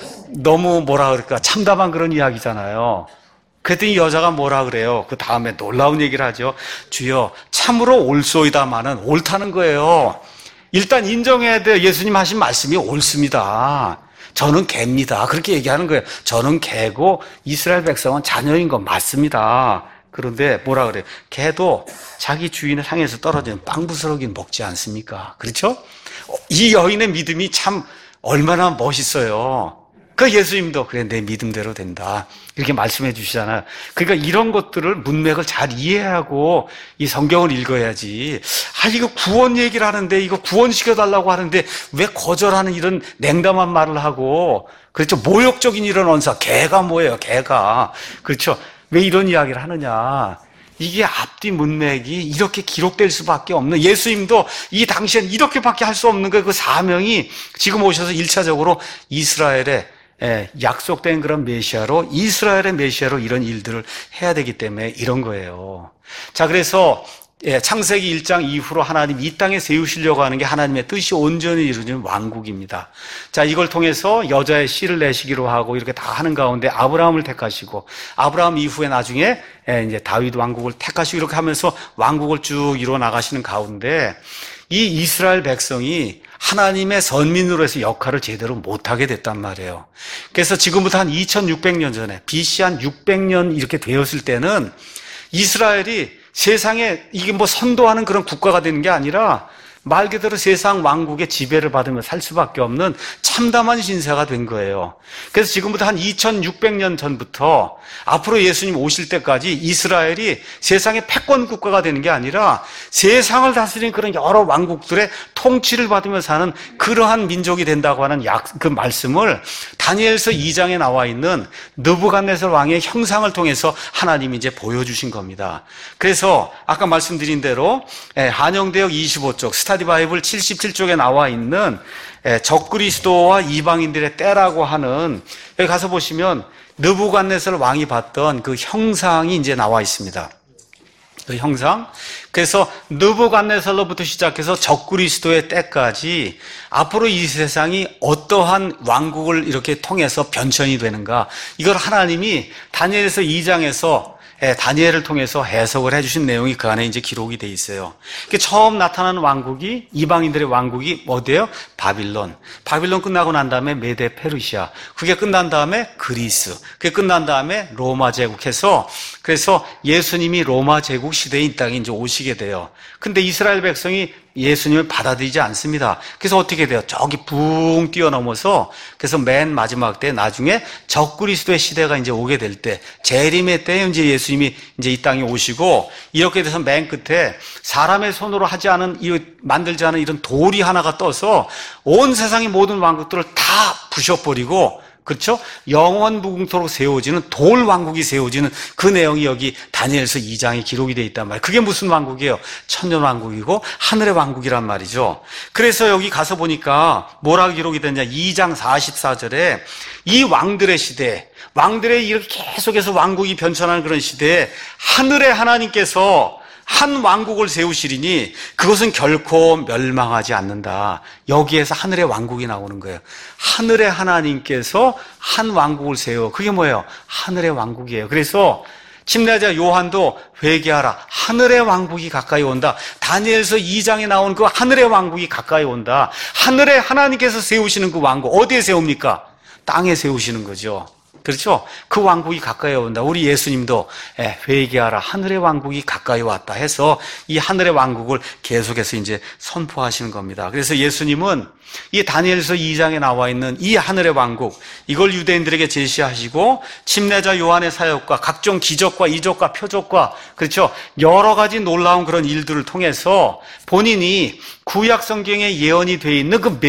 뭐라 그럴까? 참담한 그런 이야기잖아요. 그랬더니 여자가 뭐라 그래요? 그 다음에 놀라운 얘기를 하죠. 주여, 참으로 옳소이다마는 옳다는 거예요. 일단 인정해야 돼요. 예수님 하신 말씀이 옳습니다. 저는 개입니다. 그렇게 얘기하는 거예요. 저는 개고 이스라엘 백성은 자녀인 건 맞습니다. 그런데 뭐라 그래요? 개도 자기 주인을 향해서 떨어지는 빵부스러기는 먹지 않습니까? 그렇죠? 이 여인의 믿음이 참 얼마나 멋있어요. 그 예수님도 그래 내 믿음대로 된다 이렇게 말씀해 주시잖아요. 그러니까 이런 것들을 문맥을 잘 이해하고 이 성경을 읽어야지. 이거 구원 얘기를 하는데 이거 구원시켜달라고 하는데 왜 거절하는 이런 냉담한 말을 하고, 그렇죠? 모욕적인 이런 언사. 개가 뭐예요? 개가. 그렇죠? 왜 이런 이야기를 하느냐. 이게 앞뒤 문맥이 이렇게 기록될 수밖에 없는, 예수님도 이 당시엔 이렇게밖에 할 수 없는 거예요. 그 사명이 지금 오셔서 1차적으로 이스라엘의 약속된 그런 메시아로, 이스라엘의 메시아로 이런 일들을 해야 되기 때문에 이런 거예요. 자, 그래서 창세기 1장 이후로 하나님 이 땅에 세우시려고 하는 게 하나님의 뜻이 온전히 이루어진 왕국입니다. 자, 이걸 통해서 여자의 씨를 내시기로 하고 이렇게 다 하는 가운데 아브라함을 택하시고, 아브라함 이후에 나중에 이제 다윗 왕국을 택하시고 이렇게 하면서 왕국을 쭉 이루어 나가시는 가운데 이 이스라엘 백성이 하나님의 선민으로 해서 역할을 제대로 못하게 됐단 말이에요. 그래서 지금부터 한 2600년 전에, BC 한 600년 이렇게 되었을 때는 이스라엘이 세상에 이게 뭐 선도하는 그런 국가가 되는 게 아니라 말 그대로 세상 왕국의 지배를 받으며 살 수밖에 없는 참담한 신세가 된 거예요. 그래서 지금부터 한 2600년 전부터 앞으로 예수님 오실 때까지 이스라엘이 세상의 패권 국가가 되는 게 아니라 세상을 다스리는 그런 여러 왕국들의 통치를 받으며 사는 그러한 민족이 된다고 하는 그 말씀을 다니엘서 2장에 나와 있는 느부갓네살 왕의 형상을 통해서 하나님이 이제 보여주신 겁니다. 그래서 아까 말씀드린 대로 한영대역 25쪽 스타디 바이블 77쪽에 나와 있는 적그리스도와 이방인들의 때라고 하는, 여기 가서 보시면 느부갓네살 왕이 봤던 그 형상이 이제 나와 있습니다. 그 형상. 그래서 느부갓네살로부터 시작해서 적그리스도의 때까지 앞으로 이 세상이 어떠한 왕국을 이렇게 통해서 변천이 되는가, 이걸 하나님이 다니엘서 2장에서 다니엘을 통해서 해석을 해주신 내용이 그 안에 이제 기록이 돼 있어요. 처음 나타나는 왕국이, 이방인들의 왕국이 어디예요? 바빌론. 바빌론 끝나고 난 다음에 메데 페르시아. 그게 끝난 다음에 그리스. 그게 끝난 다음에 로마 제국해서, 그래서 예수님이 로마 제국 시대에 이 땅에 이제 오시게 돼요. 근데 이스라엘 백성이 예수님을 받아들이지 않습니다. 그래서 어떻게 돼요? 저기 붕 뛰어넘어서, 그래서 맨 마지막 때 나중에 적그리스도의 시대가 이제 오게 될 때, 재림의 때에 이제 예수님이 이제 이 땅에 오시고, 이렇게 돼서 맨 끝에 사람의 손으로 하지 않은, 만들지 않은 이런 돌이 하나가 떠서 온 세상의 모든 왕국들을 다 부셔버리고, 그렇죠? 영원 무궁토록 세워지는 돌 왕국이 세워지는 그 내용이 여기 다니엘서 2장에 기록이 되어 있단 말이에요. 그게 무슨 왕국이에요? 천년 왕국이고 하늘의 왕국이란 말이죠. 그래서 여기 가서 보니까 뭐라고 기록이 됐냐? 2장 44절에 이 왕들의 시대, 왕들의 이렇게 계속해서 왕국이 변천하는 그런 시대에 하늘의 하나님께서 한 왕국을 세우시리니 그것은 결코 멸망하지 않는다. 여기에서 하늘의 왕국이 나오는 거예요. 하늘의 하나님께서 한 왕국을 세워. 그게 뭐예요? 하늘의 왕국이에요. 그래서 침례자 요한도 회개하라. 하늘의 왕국이 가까이 온다. 다니엘서 2장에 나온 그 하늘의 왕국이 가까이 온다. 하늘의 하나님께서 세우시는 그 왕국 어디에 세웁니까? 땅에 세우시는 거죠. 그렇죠? 그 왕국이 가까이 온다. 우리 예수님도 회개하라, 하늘의 왕국이 가까이 왔다 해서 이 하늘의 왕국을 계속해서 이제 선포하시는 겁니다. 그래서 예수님은 이 다니엘서 2장에 나와 있는 이 하늘의 왕국, 이걸 유대인들에게 제시하시고 침례자 요한의 사역과 각종 기적과 이적과 표적과, 그렇죠, 여러 가지 놀라운 그런 일들을 통해서 본인이 구약 성경에 예언이 되어 있는 그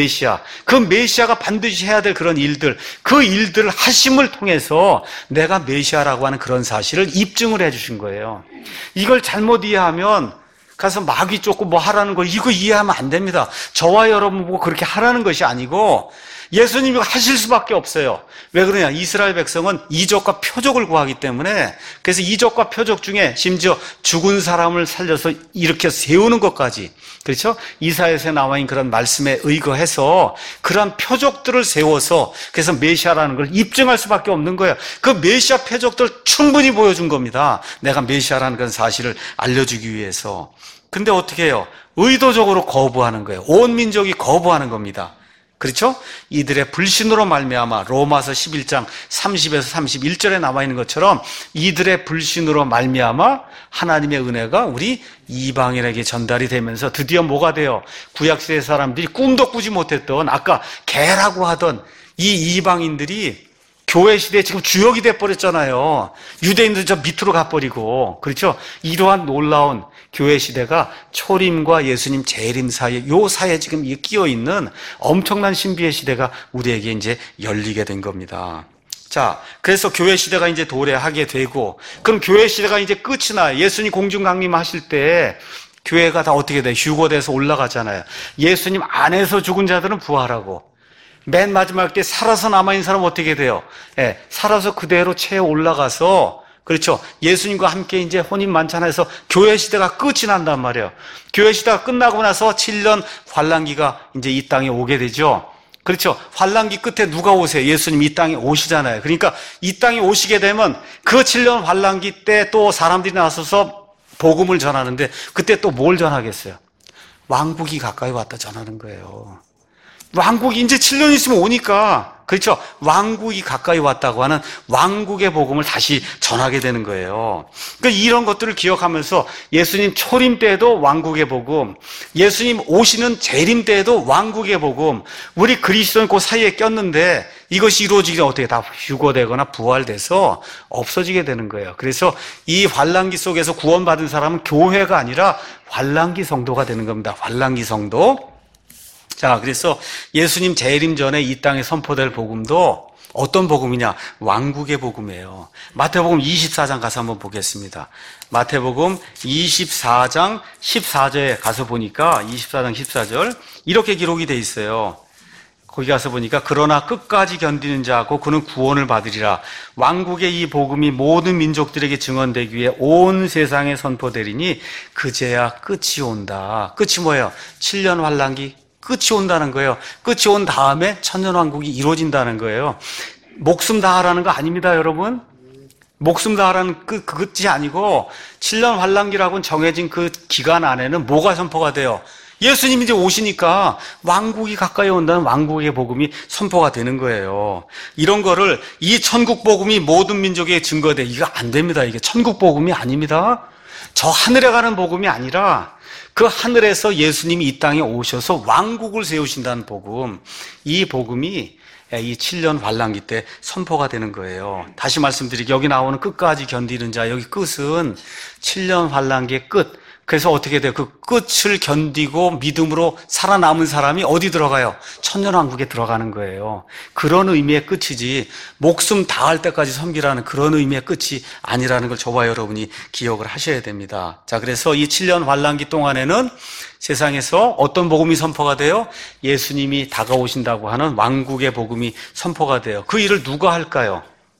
메시아가 반드시 해야 될 그런 일들, 그 일들을 하심을 통해서 내가 메시아라고 하는 그런 사실을 입증을 해 주신 거예요. 이걸 잘못 이해하면 가서 마귀 쫓고 뭐 하라는 거, 이거 이해하면 안 됩니다. 저와 여러분 보고 그렇게 하라는 것이 아니고 예수님이 하실 수밖에 없어요. 왜 그러냐? 이스라엘 백성은 이적과 표적을 구하기 때문에, 그래서 이적과 표적 중에 심지어 죽은 사람을 살려서 이렇게 세우는 것까지, 그렇죠? 이사야서에 나와 있는 그런 말씀에 의거해서 그런 표적들을 세워서 그래서 메시아라는 걸 입증할 수밖에 없는 거예요. 그 메시아 표적들 충분히 보여준 겁니다. 내가 메시아라는 그런 사실을 알려주기 위해서. 근데 어떻게 해요? 의도적으로 거부하는 거예요. 온 민족이 거부하는 겁니다. 그렇죠? 이들의 불신으로 말미암아, 로마서 11장 30에서 31절에 나와 있는 것처럼 이들의 불신으로 말미암아 하나님의 은혜가 우리 이방인에게 전달이 되면서 드디어 뭐가 돼요? 구약시대 사람들이 꿈도 꾸지 못했던, 아까 개라고 하던 이 이방인들이 교회 시대에 지금 주역이 돼버렸잖아요. 유대인들 저 밑으로 가버리고, 그렇죠? 이러한 놀라운 교회 시대가 초림과 예수님 재림 사이에, 요 사이에 지금 끼어 있는 엄청난 신비의 시대가 우리에게 이제 열리게 된 겁니다. 자, 그래서 교회 시대가 이제 도래하게 되고, 그럼 교회 시대가 이제 끝이 나요. 예수님 공중 강림하실 때 교회가 다 어떻게 돼요? 휴거돼서 올라가잖아요. 예수님 안에서 죽은 자들은 부활하고, 맨 마지막 때 살아서 남아있는 사람은 어떻게 돼요? 살아서 그대로 채에 올라가서, 그렇죠, 예수님과 함께 이제 혼인만찬해서 교회 시대가 끝이 난단 말이에요. 교회 시대가 끝나고 나서 7년 환란기가 이제 이 땅에 오게 되죠. 그렇죠. 환란기 끝에 누가 오세요? 예수님 이 땅에 오시잖아요. 그러니까 이 땅에 오시게 되면 그 7년 환란기 때 또 사람들이 나서서 복음을 전하는데, 그때 또 뭘 전하겠어요? 왕국이 가까이 왔다 전하는 거예요. 왕국이 이제 7년 있으면 오니까, 그렇죠, 왕국이 가까이 왔다고 하는 왕국의 복음을 다시 전하게 되는 거예요. 그러니까 이런 것들을 기억하면서 예수님 초림 때에도 왕국의 복음, 예수님 오시는 재림 때에도 왕국의 복음, 우리 그리스도인 그 사이에 꼈는데 이것이 이루어지기 전에 어떻게 다 휴거되거나 부활돼서 없어지게 되는 거예요. 그래서 이 환란기 속에서 구원받은 사람은 교회가 아니라 환란기 성도가 되는 겁니다. 환란기 성도. 자, 그래서 예수님 재림 전에 이 땅에 선포될 복음도 어떤 복음이냐? 왕국의 복음이에요. 마태복음 24장 가서 한번 보겠습니다. 마태복음 24장 14절에 가서 보니까 24장 14절 이렇게 기록이 돼 있어요. 거기 가서 보니까 그러나 끝까지 견디는 자고 그는 구원을 받으리라. 왕국의 이 복음이 모든 민족들에게 증언되기 위해 온 세상에 선포되리니 그제야 끝이 온다. 끝이 뭐예요? 7년 환란기 끝이 온다는 거예요. 끝이 온 다음에 천년왕국이 이루어진다는 거예요. 목숨 다하라는 거 아닙니다, 여러분. 목숨 다하라는 그 끝이 아니고 7년 환란기라고는 정해진 그 기간 안에는 뭐가 선포가 돼요? 예수님이 이제 오시니까 왕국이 가까이 온다는 왕국의 복음이 선포가 되는 거예요. 이런 거를 이 천국 복음이 모든 민족에 증거돼. 이거 안 됩니다. 이게 천국 복음이 아닙니다. 저 하늘에 가는 복음이 아니라 그 하늘에서 예수님이 이 땅에 오셔서 왕국을 세우신다는 복음, 이 복음이 이 7년 환란기 때 선포가 되는 거예요. 다시 말씀드리기, 여기 나오는 끝까지 견디는 자, 여기 끝은 7년 환란기의 끝. 그래서 어떻게 돼요? 그 끝을 견디고 믿음으로 살아남은 사람이 어디 들어가요? 천년왕국에 들어가는 거예요. 그런 의미의 끝이지 목숨 다할 때까지 섬기라는 그런 의미의 끝이 아니라는 걸 저와 여러분이 기억을 하셔야 됩니다. 자, 그래서 이 7년 환란기 동안에는 세상에서 어떤 복음이 선포가 돼요? 예수님이 다가오신다고 하는 왕국의 복음이 선포가 돼요. 그 일을 누가 할까요?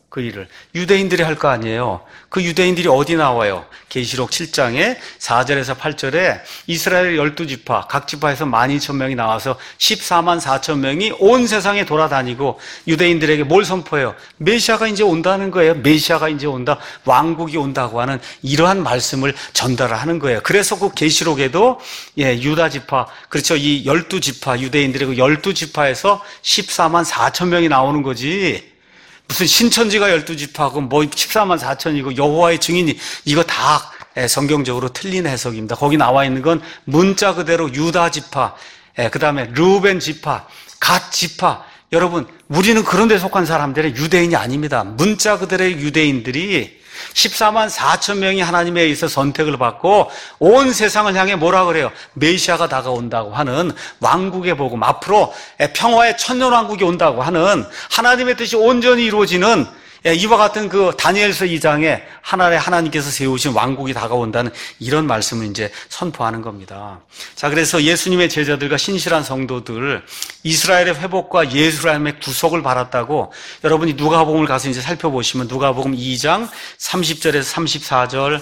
그 일을 유대인들이 할 거 아니에요. 그 유대인들이 어디 나와요? 계시록 7장에 4절에서 8절에 이스라엘 12지파, 각 지파에서 12,000명이 나와서 14만 4천 명이 온 세상에 돌아다니고 유대인들에게 뭘 선포해요? 메시아가 이제 온다는 거예요. 메시아가 이제 온다. 왕국이 온다고 하는 이러한 말씀을 전달을 하는 거예요. 그래서 그 계시록에도 유다 지파, 그렇죠. 이 12지파, 유대인들의 그 12지파에서 14만 4천 명이 나오는 거지. 무슨 신천지가 12지파고 뭐 14만 4천이고 여호와의 증인이 이거 다 성경적으로 틀린 해석입니다. 거기 나와 있는 건 문자 그대로 유다 지파, 그 다음에 르우벤 지파, 갓 지파. 여러분, 우리는 그런 데 속한 사람들의 유대인이 아닙니다. 문자 그대로의 유대인들이 14만 4천 명이 하나님에 의해서 선택을 받고 온 세상을 향해 뭐라 그래요? 메시아가 다가온다고 하는 왕국의 복음, 앞으로 평화의 천년왕국이 온다고 하는 하나님의 뜻이 온전히 이루어지는 이와 같은 그 다니엘서 2장에 하나님께서 세우신 왕국이 다가온다는 이런 말씀을 이제 선포하는 겁니다. 자, 그래서 예수님의 제자들과 신실한 성도들, 이스라엘의 회복과 예루살렘의 구속을 바랐다고 여러분이 누가복음을 가서 이제 살펴보시면 누가복음 2장 30절에서 34절,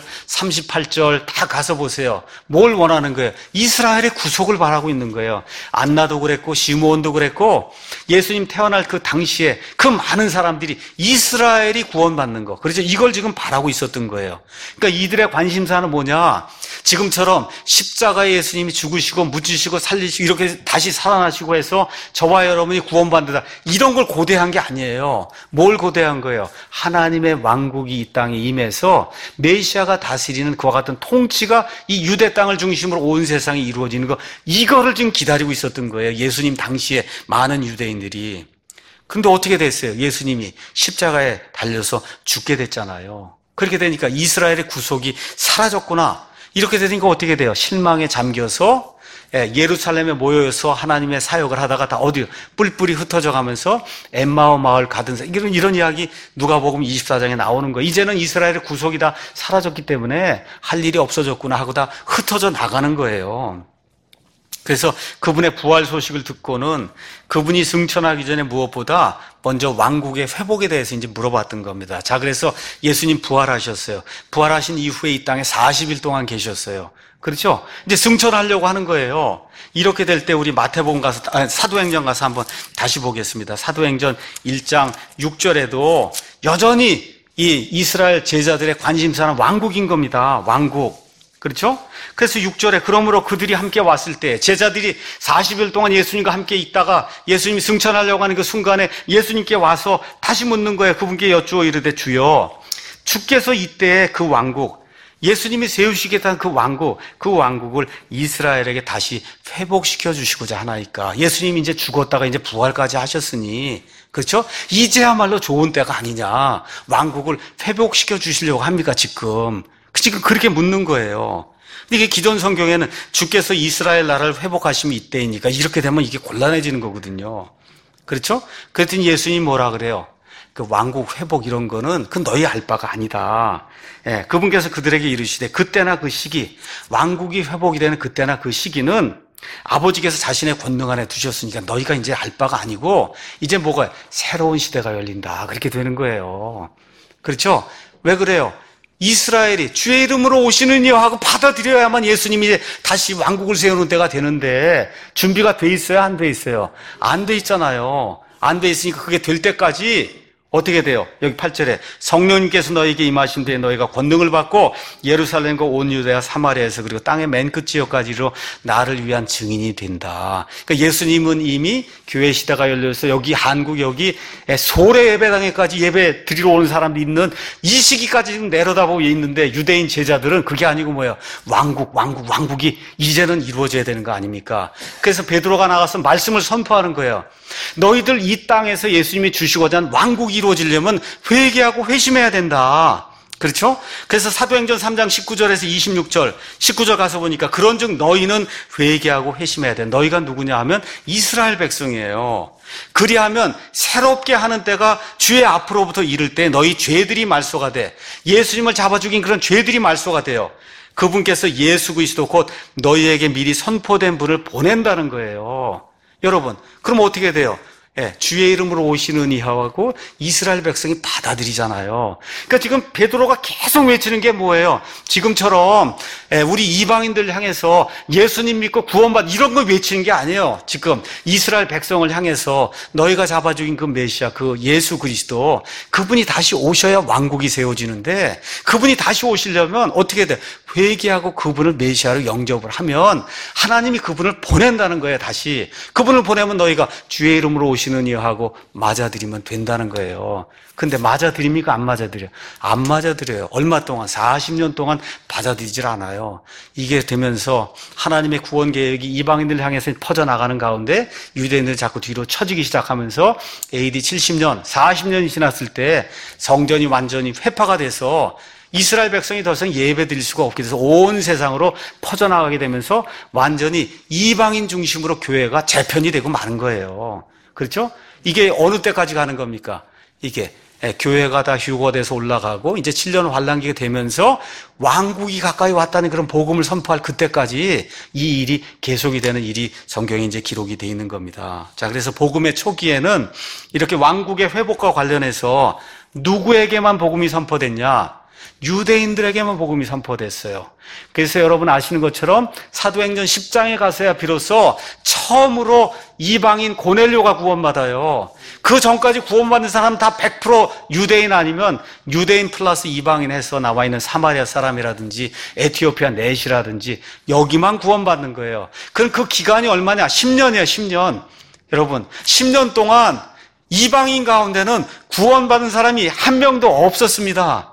38절 다 가서 보세요. 뭘 원하는 거예요? 이스라엘의 구속을 바라고 있는 거예요. 안나도 그랬고 시므온도 그랬고 예수님 태어날 그 당시에 그 많은 사람들이 이스라엘이 구원받는 거. 그래서 이걸 지금 바라고 있었던 거예요. 그러니까 이들의 관심사는 뭐냐? 지금처럼 십자가에 예수님이 죽으시고 묻히시고 살리시고 이렇게 다시 살아나시고 해서 저와 여러분이 구원받는다. 이런 걸 고대한 게 아니에요. 뭘 고대한 거예요? 하나님의 왕국이 이 땅에 임해서 메시아가 다스리는 그와 같은 통치가 이 유대 땅을 중심으로 온 세상에 이루어지는 거. 이거를 지금 기다리고 있었던 거예요. 예수님 당시에 많은 유대인들이. 근데 어떻게 됐어요? 예수님이 십자가에 달려서 죽게 됐잖아요. 그렇게 되니까 이스라엘의 구속이 사라졌구나. 이렇게 되니까 어떻게 돼요? 실망에 잠겨서 예루살렘에 모여서 하나님의 사역을 하다가 다 어디 뿔뿔이 흩어져 가면서 엠마오 마을 가든 이런 이야기 누가복음 24장에 나오는 거예요. 이제는 이스라엘의 구속이 다 사라졌기 때문에 할 일이 없어졌구나 하고 다 흩어져 나가는 거예요. 그래서 그분의 부활 소식을 듣고는 그분이 승천하기 전에 무엇보다 먼저 왕국의 회복에 대해서 이제 물어봤던 겁니다. 자, 그래서 예수님 부활하셨어요. 부활하신 이후에 이 땅에 40일 동안 계셨어요. 그렇죠? 이제 승천하려고 하는 거예요. 이렇게 될 때 우리 마태복음 가서, 사도행전 가서 한번 다시 보겠습니다. 사도행전 1장 6절에도 여전히 이 이스라엘 제자들의 관심사는 왕국인 겁니다. 왕국. 그렇죠? 그래서 6절에 그러므로 그들이 함께 왔을 때 제자들이 40일 동안 예수님과 함께 있다가 예수님이 승천하려고 하는 그 순간에 예수님께 와서 다시 묻는 거예요. 그분께 여쭈어 이르되 주여 주께서 이때의 그 왕국 예수님이 세우시겠다는 그 왕국을 이스라엘에게 다시 회복시켜 주시고자 하나이까. 예수님이 이제 죽었다가 이제 부활까지 하셨으니 그렇죠? 이제야말로 좋은 때가 아니냐. 왕국을 회복시켜 주시려고 합니까 지금 그렇게 묻는 거예요. 근데 이게 기존 성경에는 주께서 이스라엘 나라를 회복하시면 이때이니까 이렇게 되면 이게 곤란해지는 거거든요. 그렇죠? 그랬더니 예수님이 뭐라 그래요? 그 왕국 회복 이런 거는 그 너희 알 바가 아니다. 그분께서 그들에게 이르시되 그때나 그 시기, 왕국이 회복이 되는 그때나 그 시기는 아버지께서 자신의 권능 안에 두셨으니까 너희가 이제 알 바가 아니고 이제 뭐가 새로운 시대가 열린다. 그렇게 되는 거예요. 그렇죠? 왜 그래요? 이스라엘이 주의 이름으로 오시는 이여 하고 받아들여야만 예수님이 다시 왕국을 세우는 때가 되는데 준비가 돼 있어요? 안 돼 있어요? 안 돼 있잖아요. 안 돼 있으니까 그게 될 때까지 어떻게 돼요? 여기 8절에 성령님께서 너에게 임하신 데에 너희가 권능을 받고 예루살렘과 온 유대와 사마리아에서 그리고 땅의 맨 끝 지역까지로 나를 위한 증인이 된다. 그러니까 예수님은 이미 교회 시대가 열려서 여기 한국 여기 소래 예배당에까지 예배 드리러 오는 사람도 있는 이 시기까지 지금 내려다보고 있는데 유대인 제자들은 그게 아니고 뭐예요? 왕국이 이제는 이루어져야 되는 거 아닙니까? 그래서 베드로가 나가서 말씀을 선포하는 거예요. 너희들 이 땅에서 예수님이 주시고자 하는 왕국이 이루어지려면 회개하고 회심해야 된다. 그렇죠? 그래서 사도행전 3장 19절에서 19절 가서 보니까 그런즉 너희는 회개하고 회심해야 돼. 너희가 누구냐 하면 이스라엘 백성이에요. 그리하면 새롭게 하는 때가 주의 앞으로부터 이를 때 너희 죄들이 말소가 돼. 예수님을 잡아 죽인 그런 죄들이 말소가 돼요. 그분께서 예수 그리스도 곧 너희에게 미리 선포된 분을 보낸다는 거예요. 여러분, 그럼 어떻게 돼요? 주의 이름으로 오시는 이하고 이스라엘 백성이 받아들이잖아요. 그러니까 지금 베드로가 계속 외치는 게 뭐예요? 지금처럼 우리 이방인들 향해서 예수님 믿고 구원받 이런 거 외치는 게 아니에요. 지금 이스라엘 백성을 향해서 너희가 잡아 죽인 그 메시아, 그 예수 그리스도, 그분이 다시 오셔야 왕국이 세워지는데, 그분이 다시 오시려면 어떻게 돼? 회개하고 그분을 메시아로 영접을 하면 하나님이 그분을 보낸다는 거예요. 다시 그분을 보내면 너희가 주의 이름으로 오시는 이하고 맞아들이면 된다는 거예요. 근데 맞아들입니까? 안 맞아들여요? 안 맞아들여요. 얼마 동안? 40년 동안 받아들이질 않아요. 이게 되면서 하나님의 구원 계획이 이방인들 향해서 퍼져나가는 가운데 유대인들이 자꾸 뒤로 처지기 시작하면서 AD 70년, 40년이 지났을 때 성전이 완전히 회파가 돼서 이스라엘 백성이 더 이상 예배 드릴 수가 없게 돼서 온 세상으로 퍼져나가게 되면서 완전히 이방인 중심으로 교회가 재편이 되고 마는 거예요. 그렇죠? 이게 어느 때까지 가는 겁니까? 이게 교회가 다 휴거돼서 올라가고 이제 7년 환란기가 되면서 왕국이 가까이 왔다는 그런 복음을 선포할 그때까지 이 일이 계속이 되는 일이 성경에 이제 기록이 되어 있는 겁니다. 자, 그래서 복음의 초기에는 이렇게 왕국의 회복과 관련해서 누구에게만 복음이 선포됐냐? 유대인들에게만 복음이 선포됐어요. 그래서 여러분 아시는 것처럼 사도행전 10장에 가서야 비로소 처음으로 이방인 고넬료가 구원받아요. 그 전까지 구원받는 사람은 다 100% 유대인 아니면 유대인 플러스 이방인 해서 나와 있는 사마리아 사람이라든지 에티오피아 넷이라든지 여기만 구원받는 거예요. 그럼 그 기간이 얼마냐? 10년이에요. 10년. 여러분 10년 동안 이방인 가운데는 구원받은 사람이 한 명도 없었습니다.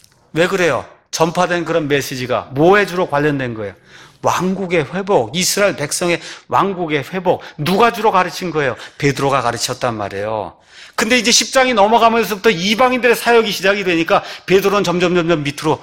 왜 그래요? 전파된 그런 메시지가 뭐에 주로 관련된 거예요? 왕국의 회복, 이스라엘 백성의 왕국의 회복. 누가 주로 가르친 거예요? 베드로가 가르쳤단 말이에요. 근데 이제 10장이 넘어가면서부터 이방인들의 사역이 시작이 되니까 베드로는 점점 밑으로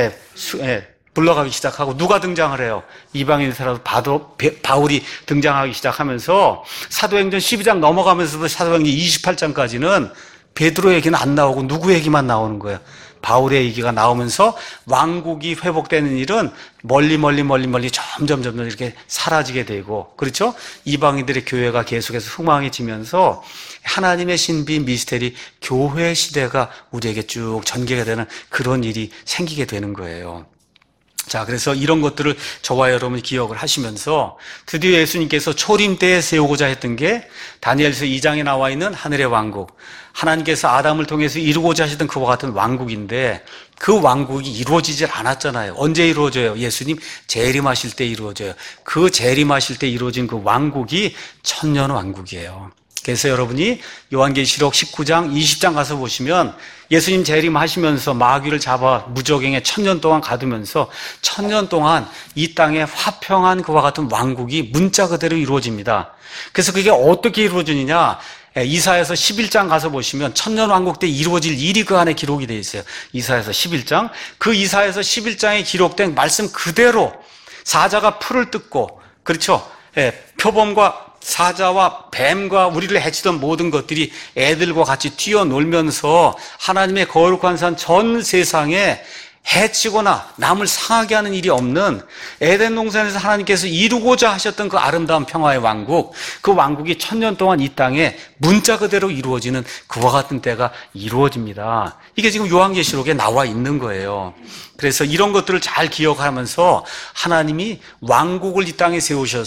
불러가기 시작하고 누가 등장을 해요? 이방인들하고 바울이 등장하기 시작하면서 사도행전 12장 넘어가면서부터 사도행전 28장까지는 베드로 얘기는 안 나오고 누구 얘기만 나오는 거예요? 바울의 얘기가 나오면서 왕국이 회복되는 일은 멀리 점점 이렇게 사라지게 되고, 그렇죠? 이방인들의 교회가 계속해서 흥망해지면서 하나님의 신비 미스테리 교회 시대가 우리에게 쭉 전개가 되는 그런 일이 생기게 되는 거예요. 자, 그래서 이런 것들을 저와 여러분이 기억을 하시면서 드디어 예수님께서 초림 때에 세우고자 했던 게 다니엘서 2장에 나와 있는 하늘의 왕국, 하나님께서 아담을 통해서 이루고자 하시던 그와 같은 왕국인데 그 왕국이 이루어지질 않았잖아요. 언제 이루어져요? 예수님 재림하실 때 이루어져요. 그 재림하실 때 이루어진 그 왕국이 천년 왕국이에요. 그래서 여러분이 요한계시록 19장, 20장 가서 보시면 예수님 재림하시면서 마귀를 잡아 무적행에 1000년 동안 가두면서 1000년 동안 이 땅에 화평한 그와 같은 왕국이 문자 그대로 이루어집니다. 그래서 그게 어떻게 이루어지느냐? 이사야서 11장 가서 보시면 천년 왕국 때 이루어질 일이 그 안에 기록이 되어 있어요. 이사야서 11장. 그 이사야서 11장에 기록된 말씀 그대로 사자가 풀을 뜯고, 그렇죠? 표범과 사자와 뱀과 우리를 해치던 모든 것들이 애들과 같이 뛰어놀면서 하나님의 거룩한 산 전 세상에 해치거나 남을 상하게 하는 일이 없는 에덴 동산에서 하나님께서 이루고자 하셨던 그 아름다운 평화의 왕국, 그 왕국이 1000년 동안 이 땅에 문자 그대로 이루어지는 그와 같은 때가 이루어집니다. 이게 지금 요한계시록에 나와 있는 거예요. 그래서 이런 것들을 잘 기억하면서 하나님이 왕국을 이 땅에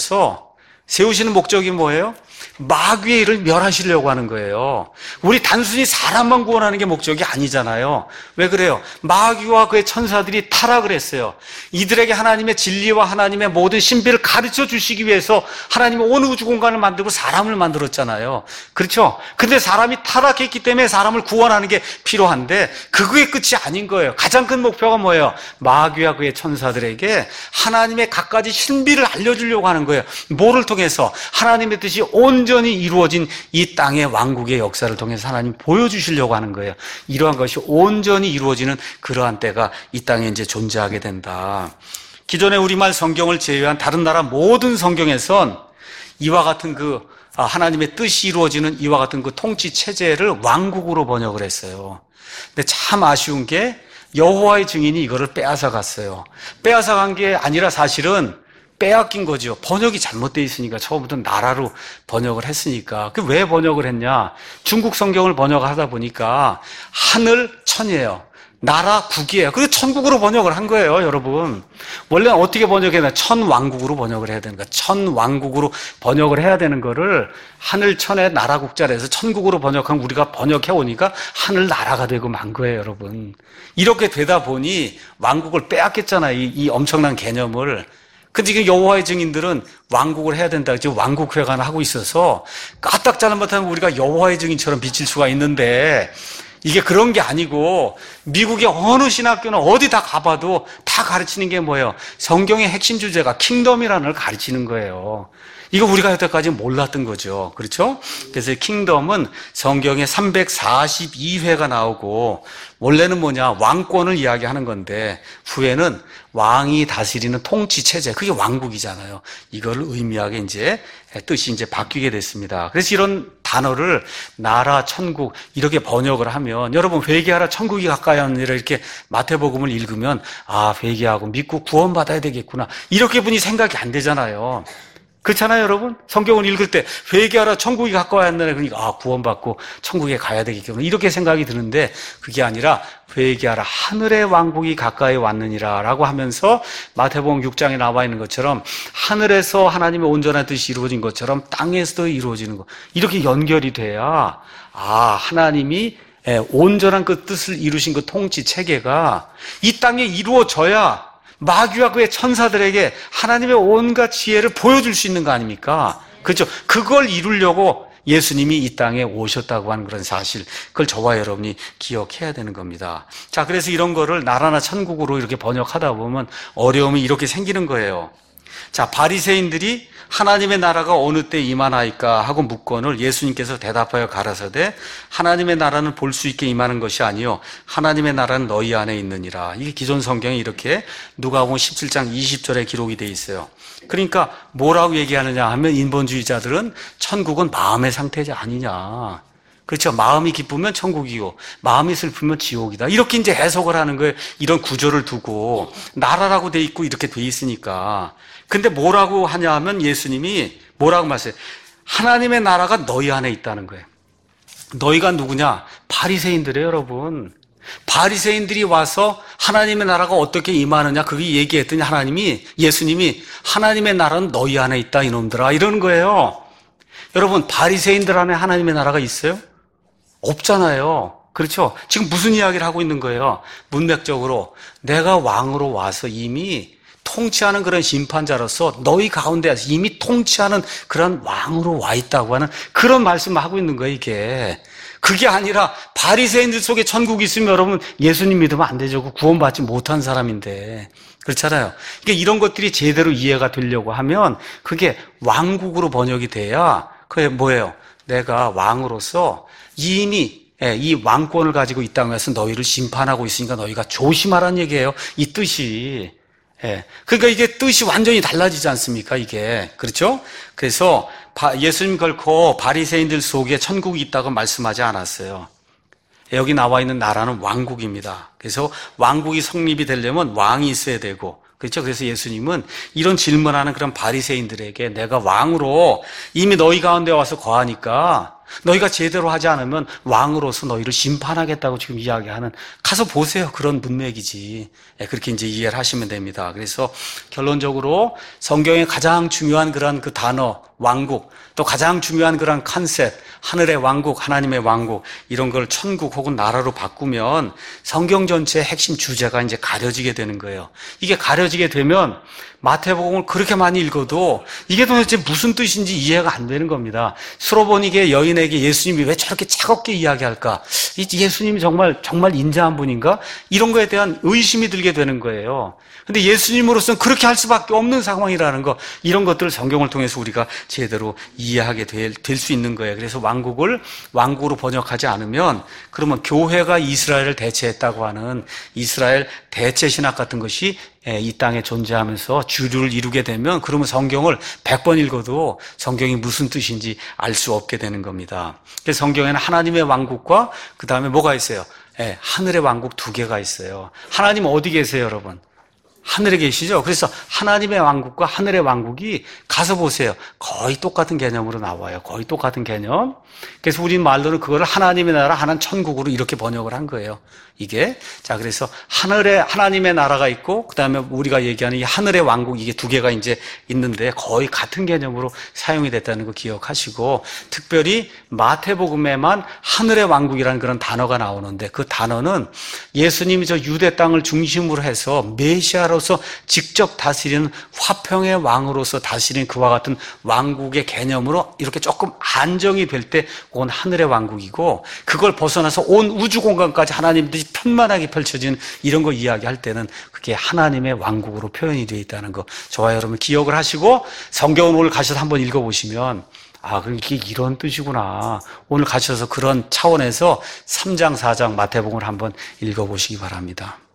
세우시는 목적이 뭐예요? 마귀의 일을 멸하시려고 하는 거예요. 우리 단순히 사람만 구원하는 게 목적이 아니잖아요. 왜 그래요? 마귀와 그의 천사들이 타락을 했어요. 이들에게 하나님의 진리와 하나님의 모든 신비를 가르쳐 주시기 위해서 하나님이 온 우주 공간을 만들고 사람을 만들었잖아요. 그렇죠? 근데 사람이 타락했기 때문에 사람을 구원하는 게 필요한데 그게 끝이 아닌 거예요. 가장 큰 목표가 뭐예요? 마귀와 그의 천사들에게 하나님의 갖가지 신비를 알려주려고 하는 거예요. 뭐를 통해서? 하나님의 뜻이 온전히 이루어진 이 땅의 왕국의 역사를 통해서 하나님 보여주시려고 하는 거예요. 이러한 것이 온전히 이루어지는 그러한 때가 이 땅에 이제 존재하게 된다. 기존의 우리말 성경을 제외한 다른 나라 모든 성경에선 이와 같은 그 하나님의 뜻이 이루어지는 이와 같은 그 통치 체제를 왕국으로 번역을 했어요. 근데 참 아쉬운 게 여호와의 증인이 이거를 빼앗아 갔어요. 빼앗아 간 게 아니라 사실은 빼앗긴 거죠. 번역이 잘못되어 있으니까 처음부터 나라로 번역을 했으니까. 그 왜 번역을 했냐? 중국 성경을 번역하다 보니까 하늘 천이에요. 나라 국이에요. 그래서 천국으로 번역을 한 거예요, 여러분. 원래는 어떻게 번역해야 천왕국으로 번역을 해야 되는 거야. 천왕국으로 번역을 해야 되는 거를 하늘 천의 나라 국자로 해서 천국으로 번역한 우리가 번역해 오니까 하늘 나라가 되고 만 거예요, 여러분. 이렇게 되다 보니 왕국을 빼앗겼잖아요, 이 엄청난 개념을. 근데 지금 여호와의 증인들은 왕국을 해야 된다. 지금 왕국회관을 하고 있어서 까딱 잘못하면 우리가 여호와의 증인처럼 비칠 수가 있는데 이게 그런 게 아니고 미국의 어느 신학교는 어디 다 가봐도 다 가르치는 게 뭐예요? 성경의 핵심 주제가 킹덤이라는 걸 가르치는 거예요. 이거 우리가 여태까지 몰랐던 거죠. 그렇죠? 그래서 킹덤은 성경에 342회가 나오고 원래는 뭐냐? 왕권을 이야기하는 건데 후에는 왕이 다스리는 통치 체제, 그게 왕국이잖아요. 이걸 의미하게 이제 뜻이 이제 바뀌게 됐습니다. 그래서 이런 단어를 나라, 천국 이렇게 번역을 하면 여러분 회개하라 천국이 가까이 하느니라 이렇게 마태복음을 읽으면 아 회개하고 믿고 구원받아야 되겠구나 이렇게 분이 생각이 안 되잖아요. 그렇잖아요, 여러분? 성경을 읽을 때 회개하라 천국이 가까이 왔느냐 그러니까 아 구원받고 천국에 가야 되겠구나 이렇게 생각이 드는데 그게 아니라 회개하라 하늘의 왕국이 가까이 왔느니라 라고 하면서 마태복음 6장에 나와 있는 것처럼 하늘에서 하나님의 온전한 뜻이 이루어진 것처럼 땅에서도 이루어지는 것 이렇게 연결이 돼야 아 하나님이 온전한 그 뜻을 이루신 그 통치 체계가 이 땅에 이루어져야 마귀와 그의 천사들에게 하나님의 온갖 지혜를 보여줄 수 있는 거 아닙니까? 그렇죠? 그걸 이루려고 예수님이 이 땅에 오셨다고 하는 그런 사실, 그걸 저와 여러분이 기억해야 되는 겁니다. 자, 그래서 이런 거를 나라나 천국으로 이렇게 번역하다 보면 어려움이 이렇게 생기는 거예요. 자, 바리새인들이 하나님의 나라가 어느 때 임하나이까 하고 묻건을 예수님께서 대답하여 가라사대 하나님의 나라는 볼 수 있게 임하는 것이 아니요 하나님의 나라는 너희 안에 있느니라. 이게 기존 성경에 이렇게 누가복음 17장 20절에 기록이 돼 있어요. 그러니까 뭐라고 얘기하느냐 하면 인본주의자들은 천국은 마음의 상태지 아니냐. 그렇죠. 마음이 기쁘면 천국이고 마음이 슬프면 지옥이다. 이렇게 이제 해석을 하는 거예요. 이런 구조를 두고 나라라고 돼 있고 이렇게 돼 있으니까. 근데 뭐라고 하냐 하면 예수님이 뭐라고 말씀해요? 하나님의 나라가 너희 안에 있다는 거예요. 너희가 누구냐? 바리새인들이에요, 여러분. 바리새인들이 와서 하나님의 나라가 어떻게 임하느냐 그게 얘기했더니 예수님이 하나님의 나라는 너희 안에 있다 이놈들아 이러는 거예요. 여러분 바리새인들 안에 하나님의 나라가 있어요? 없잖아요. 그렇죠? 지금 무슨 이야기를 하고 있는 거예요? 문맥적으로 내가 왕으로 와서 이미 통치하는 그런 심판자로서 너희 가운데에서 이미 통치하는 그런 왕으로 와 있다고 하는 그런 말씀을 하고 있는 거예요, 이게. 그게 아니라 바리새인들 속에 천국이 있으면 여러분 예수님 믿으면 안 되죠. 구원받지 못한 사람인데. 그렇잖아요. 그러니까 이런 것들이 제대로 이해가 되려고 하면 그게 왕국으로 번역이 돼야 그게 뭐예요? 내가 왕으로서 이미 이 왕권을 가지고 이 땅에서 너희를 심판하고 있으니까 너희가 조심하라는 얘기예요. 이 뜻이. 그러니까 이게 뜻이 완전히 달라지지 않습니까? 이게. 그렇죠? 그래서 예수님 결코 바리새인들 속에 천국이 있다고 말씀하지 않았어요. 여기 나와 있는 나라는 왕국입니다. 그래서 왕국이 성립이 되려면 왕이 있어야 되고, 그렇죠? 그래서 예수님은 이런 질문하는 그런 바리새인들에게 내가 왕으로 이미 너희 가운데 와서 거하니까 너희가 제대로 하지 않으면 왕으로서 너희를 심판하겠다고 지금 이야기하는, 가서 보세요. 그런 문맥이지. 그렇게 이제 이해를 하시면 됩니다. 그래서 결론적으로 성경의 가장 중요한 그런 그 단어, 왕국, 또 가장 중요한 그런 컨셉, 하늘의 왕국, 하나님의 왕국, 이런 걸 천국 혹은 나라로 바꾸면 성경 전체의 핵심 주제가 이제 가려지게 되는 거예요. 이게 가려지게 되면 마태복음을 그렇게 많이 읽어도 이게 도대체 무슨 뜻인지 이해가 안 되는 겁니다. 수로보니게 여인에게 예수님이 왜 저렇게 차갑게 이야기할까? 예수님이 정말 인자한 분인가? 이런 거에 대한 의심이 들게 되는 거예요. 근데 예수님으로서는 그렇게 할 수밖에 없는 상황이라는 거, 이런 것들을 성경을 통해서 우리가 제대로 이해하게 될 수 있는 거예요. 그래서 왕국을 왕국으로 번역하지 않으면 그러면 교회가 이스라엘을 대체했다고 하는 이스라엘 대체 신학 같은 것이 이 땅에 존재하면서 주류를 이루게 되면 그러면 성경을 100번 읽어도 성경이 무슨 뜻인지 알 수 없게 되는 겁니다. 그래서 성경에는 하나님의 왕국과 그 다음에 뭐가 있어요? 하늘의 왕국 두 개가 있어요. 하나님 어디 계세요, 여러분? 하늘에 계시죠? 그래서 하나님의 왕국과 하늘의 왕국이 가서 보세요. 거의 똑같은 개념으로 나와요. 거의 똑같은 개념. 그래서 우리 말로는 그거를 하나님의 나라, 하나는 천국으로 이렇게 번역을 한 거예요. 이게. 자, 그래서 하늘에 하나님의 나라가 있고, 그 다음에 우리가 얘기하는 이 하늘의 왕국, 이게 두 개가 이제 있는데 거의 같은 개념으로 사용이 됐다는 거 기억하시고, 특별히 마태복음에만 하늘의 왕국이라는 그런 단어가 나오는데 그 단어는 예수님이 저 유대 땅을 중심으로 해서 메시아로서 직접 다스리는 화평의 왕으로서 다스리는 그와 같은 왕국의 개념으로 이렇게 조금 안정이 될 때 그건 하늘의 왕국이고, 그걸 벗어나서 온 우주 공간까지 하나님들이 편만하게 펼쳐지는 이런 거 이야기할 때는 그게 하나님의 왕국으로 표현이 되어 있다는 거 저와 여러분 기억을 하시고, 성경을 오늘 가셔서 한번 읽어보시면 그럼 이게 이런 뜻이구나. 오늘 가셔서 그런 차원에서 3장, 4장 마태복음을 한번 읽어보시기 바랍니다.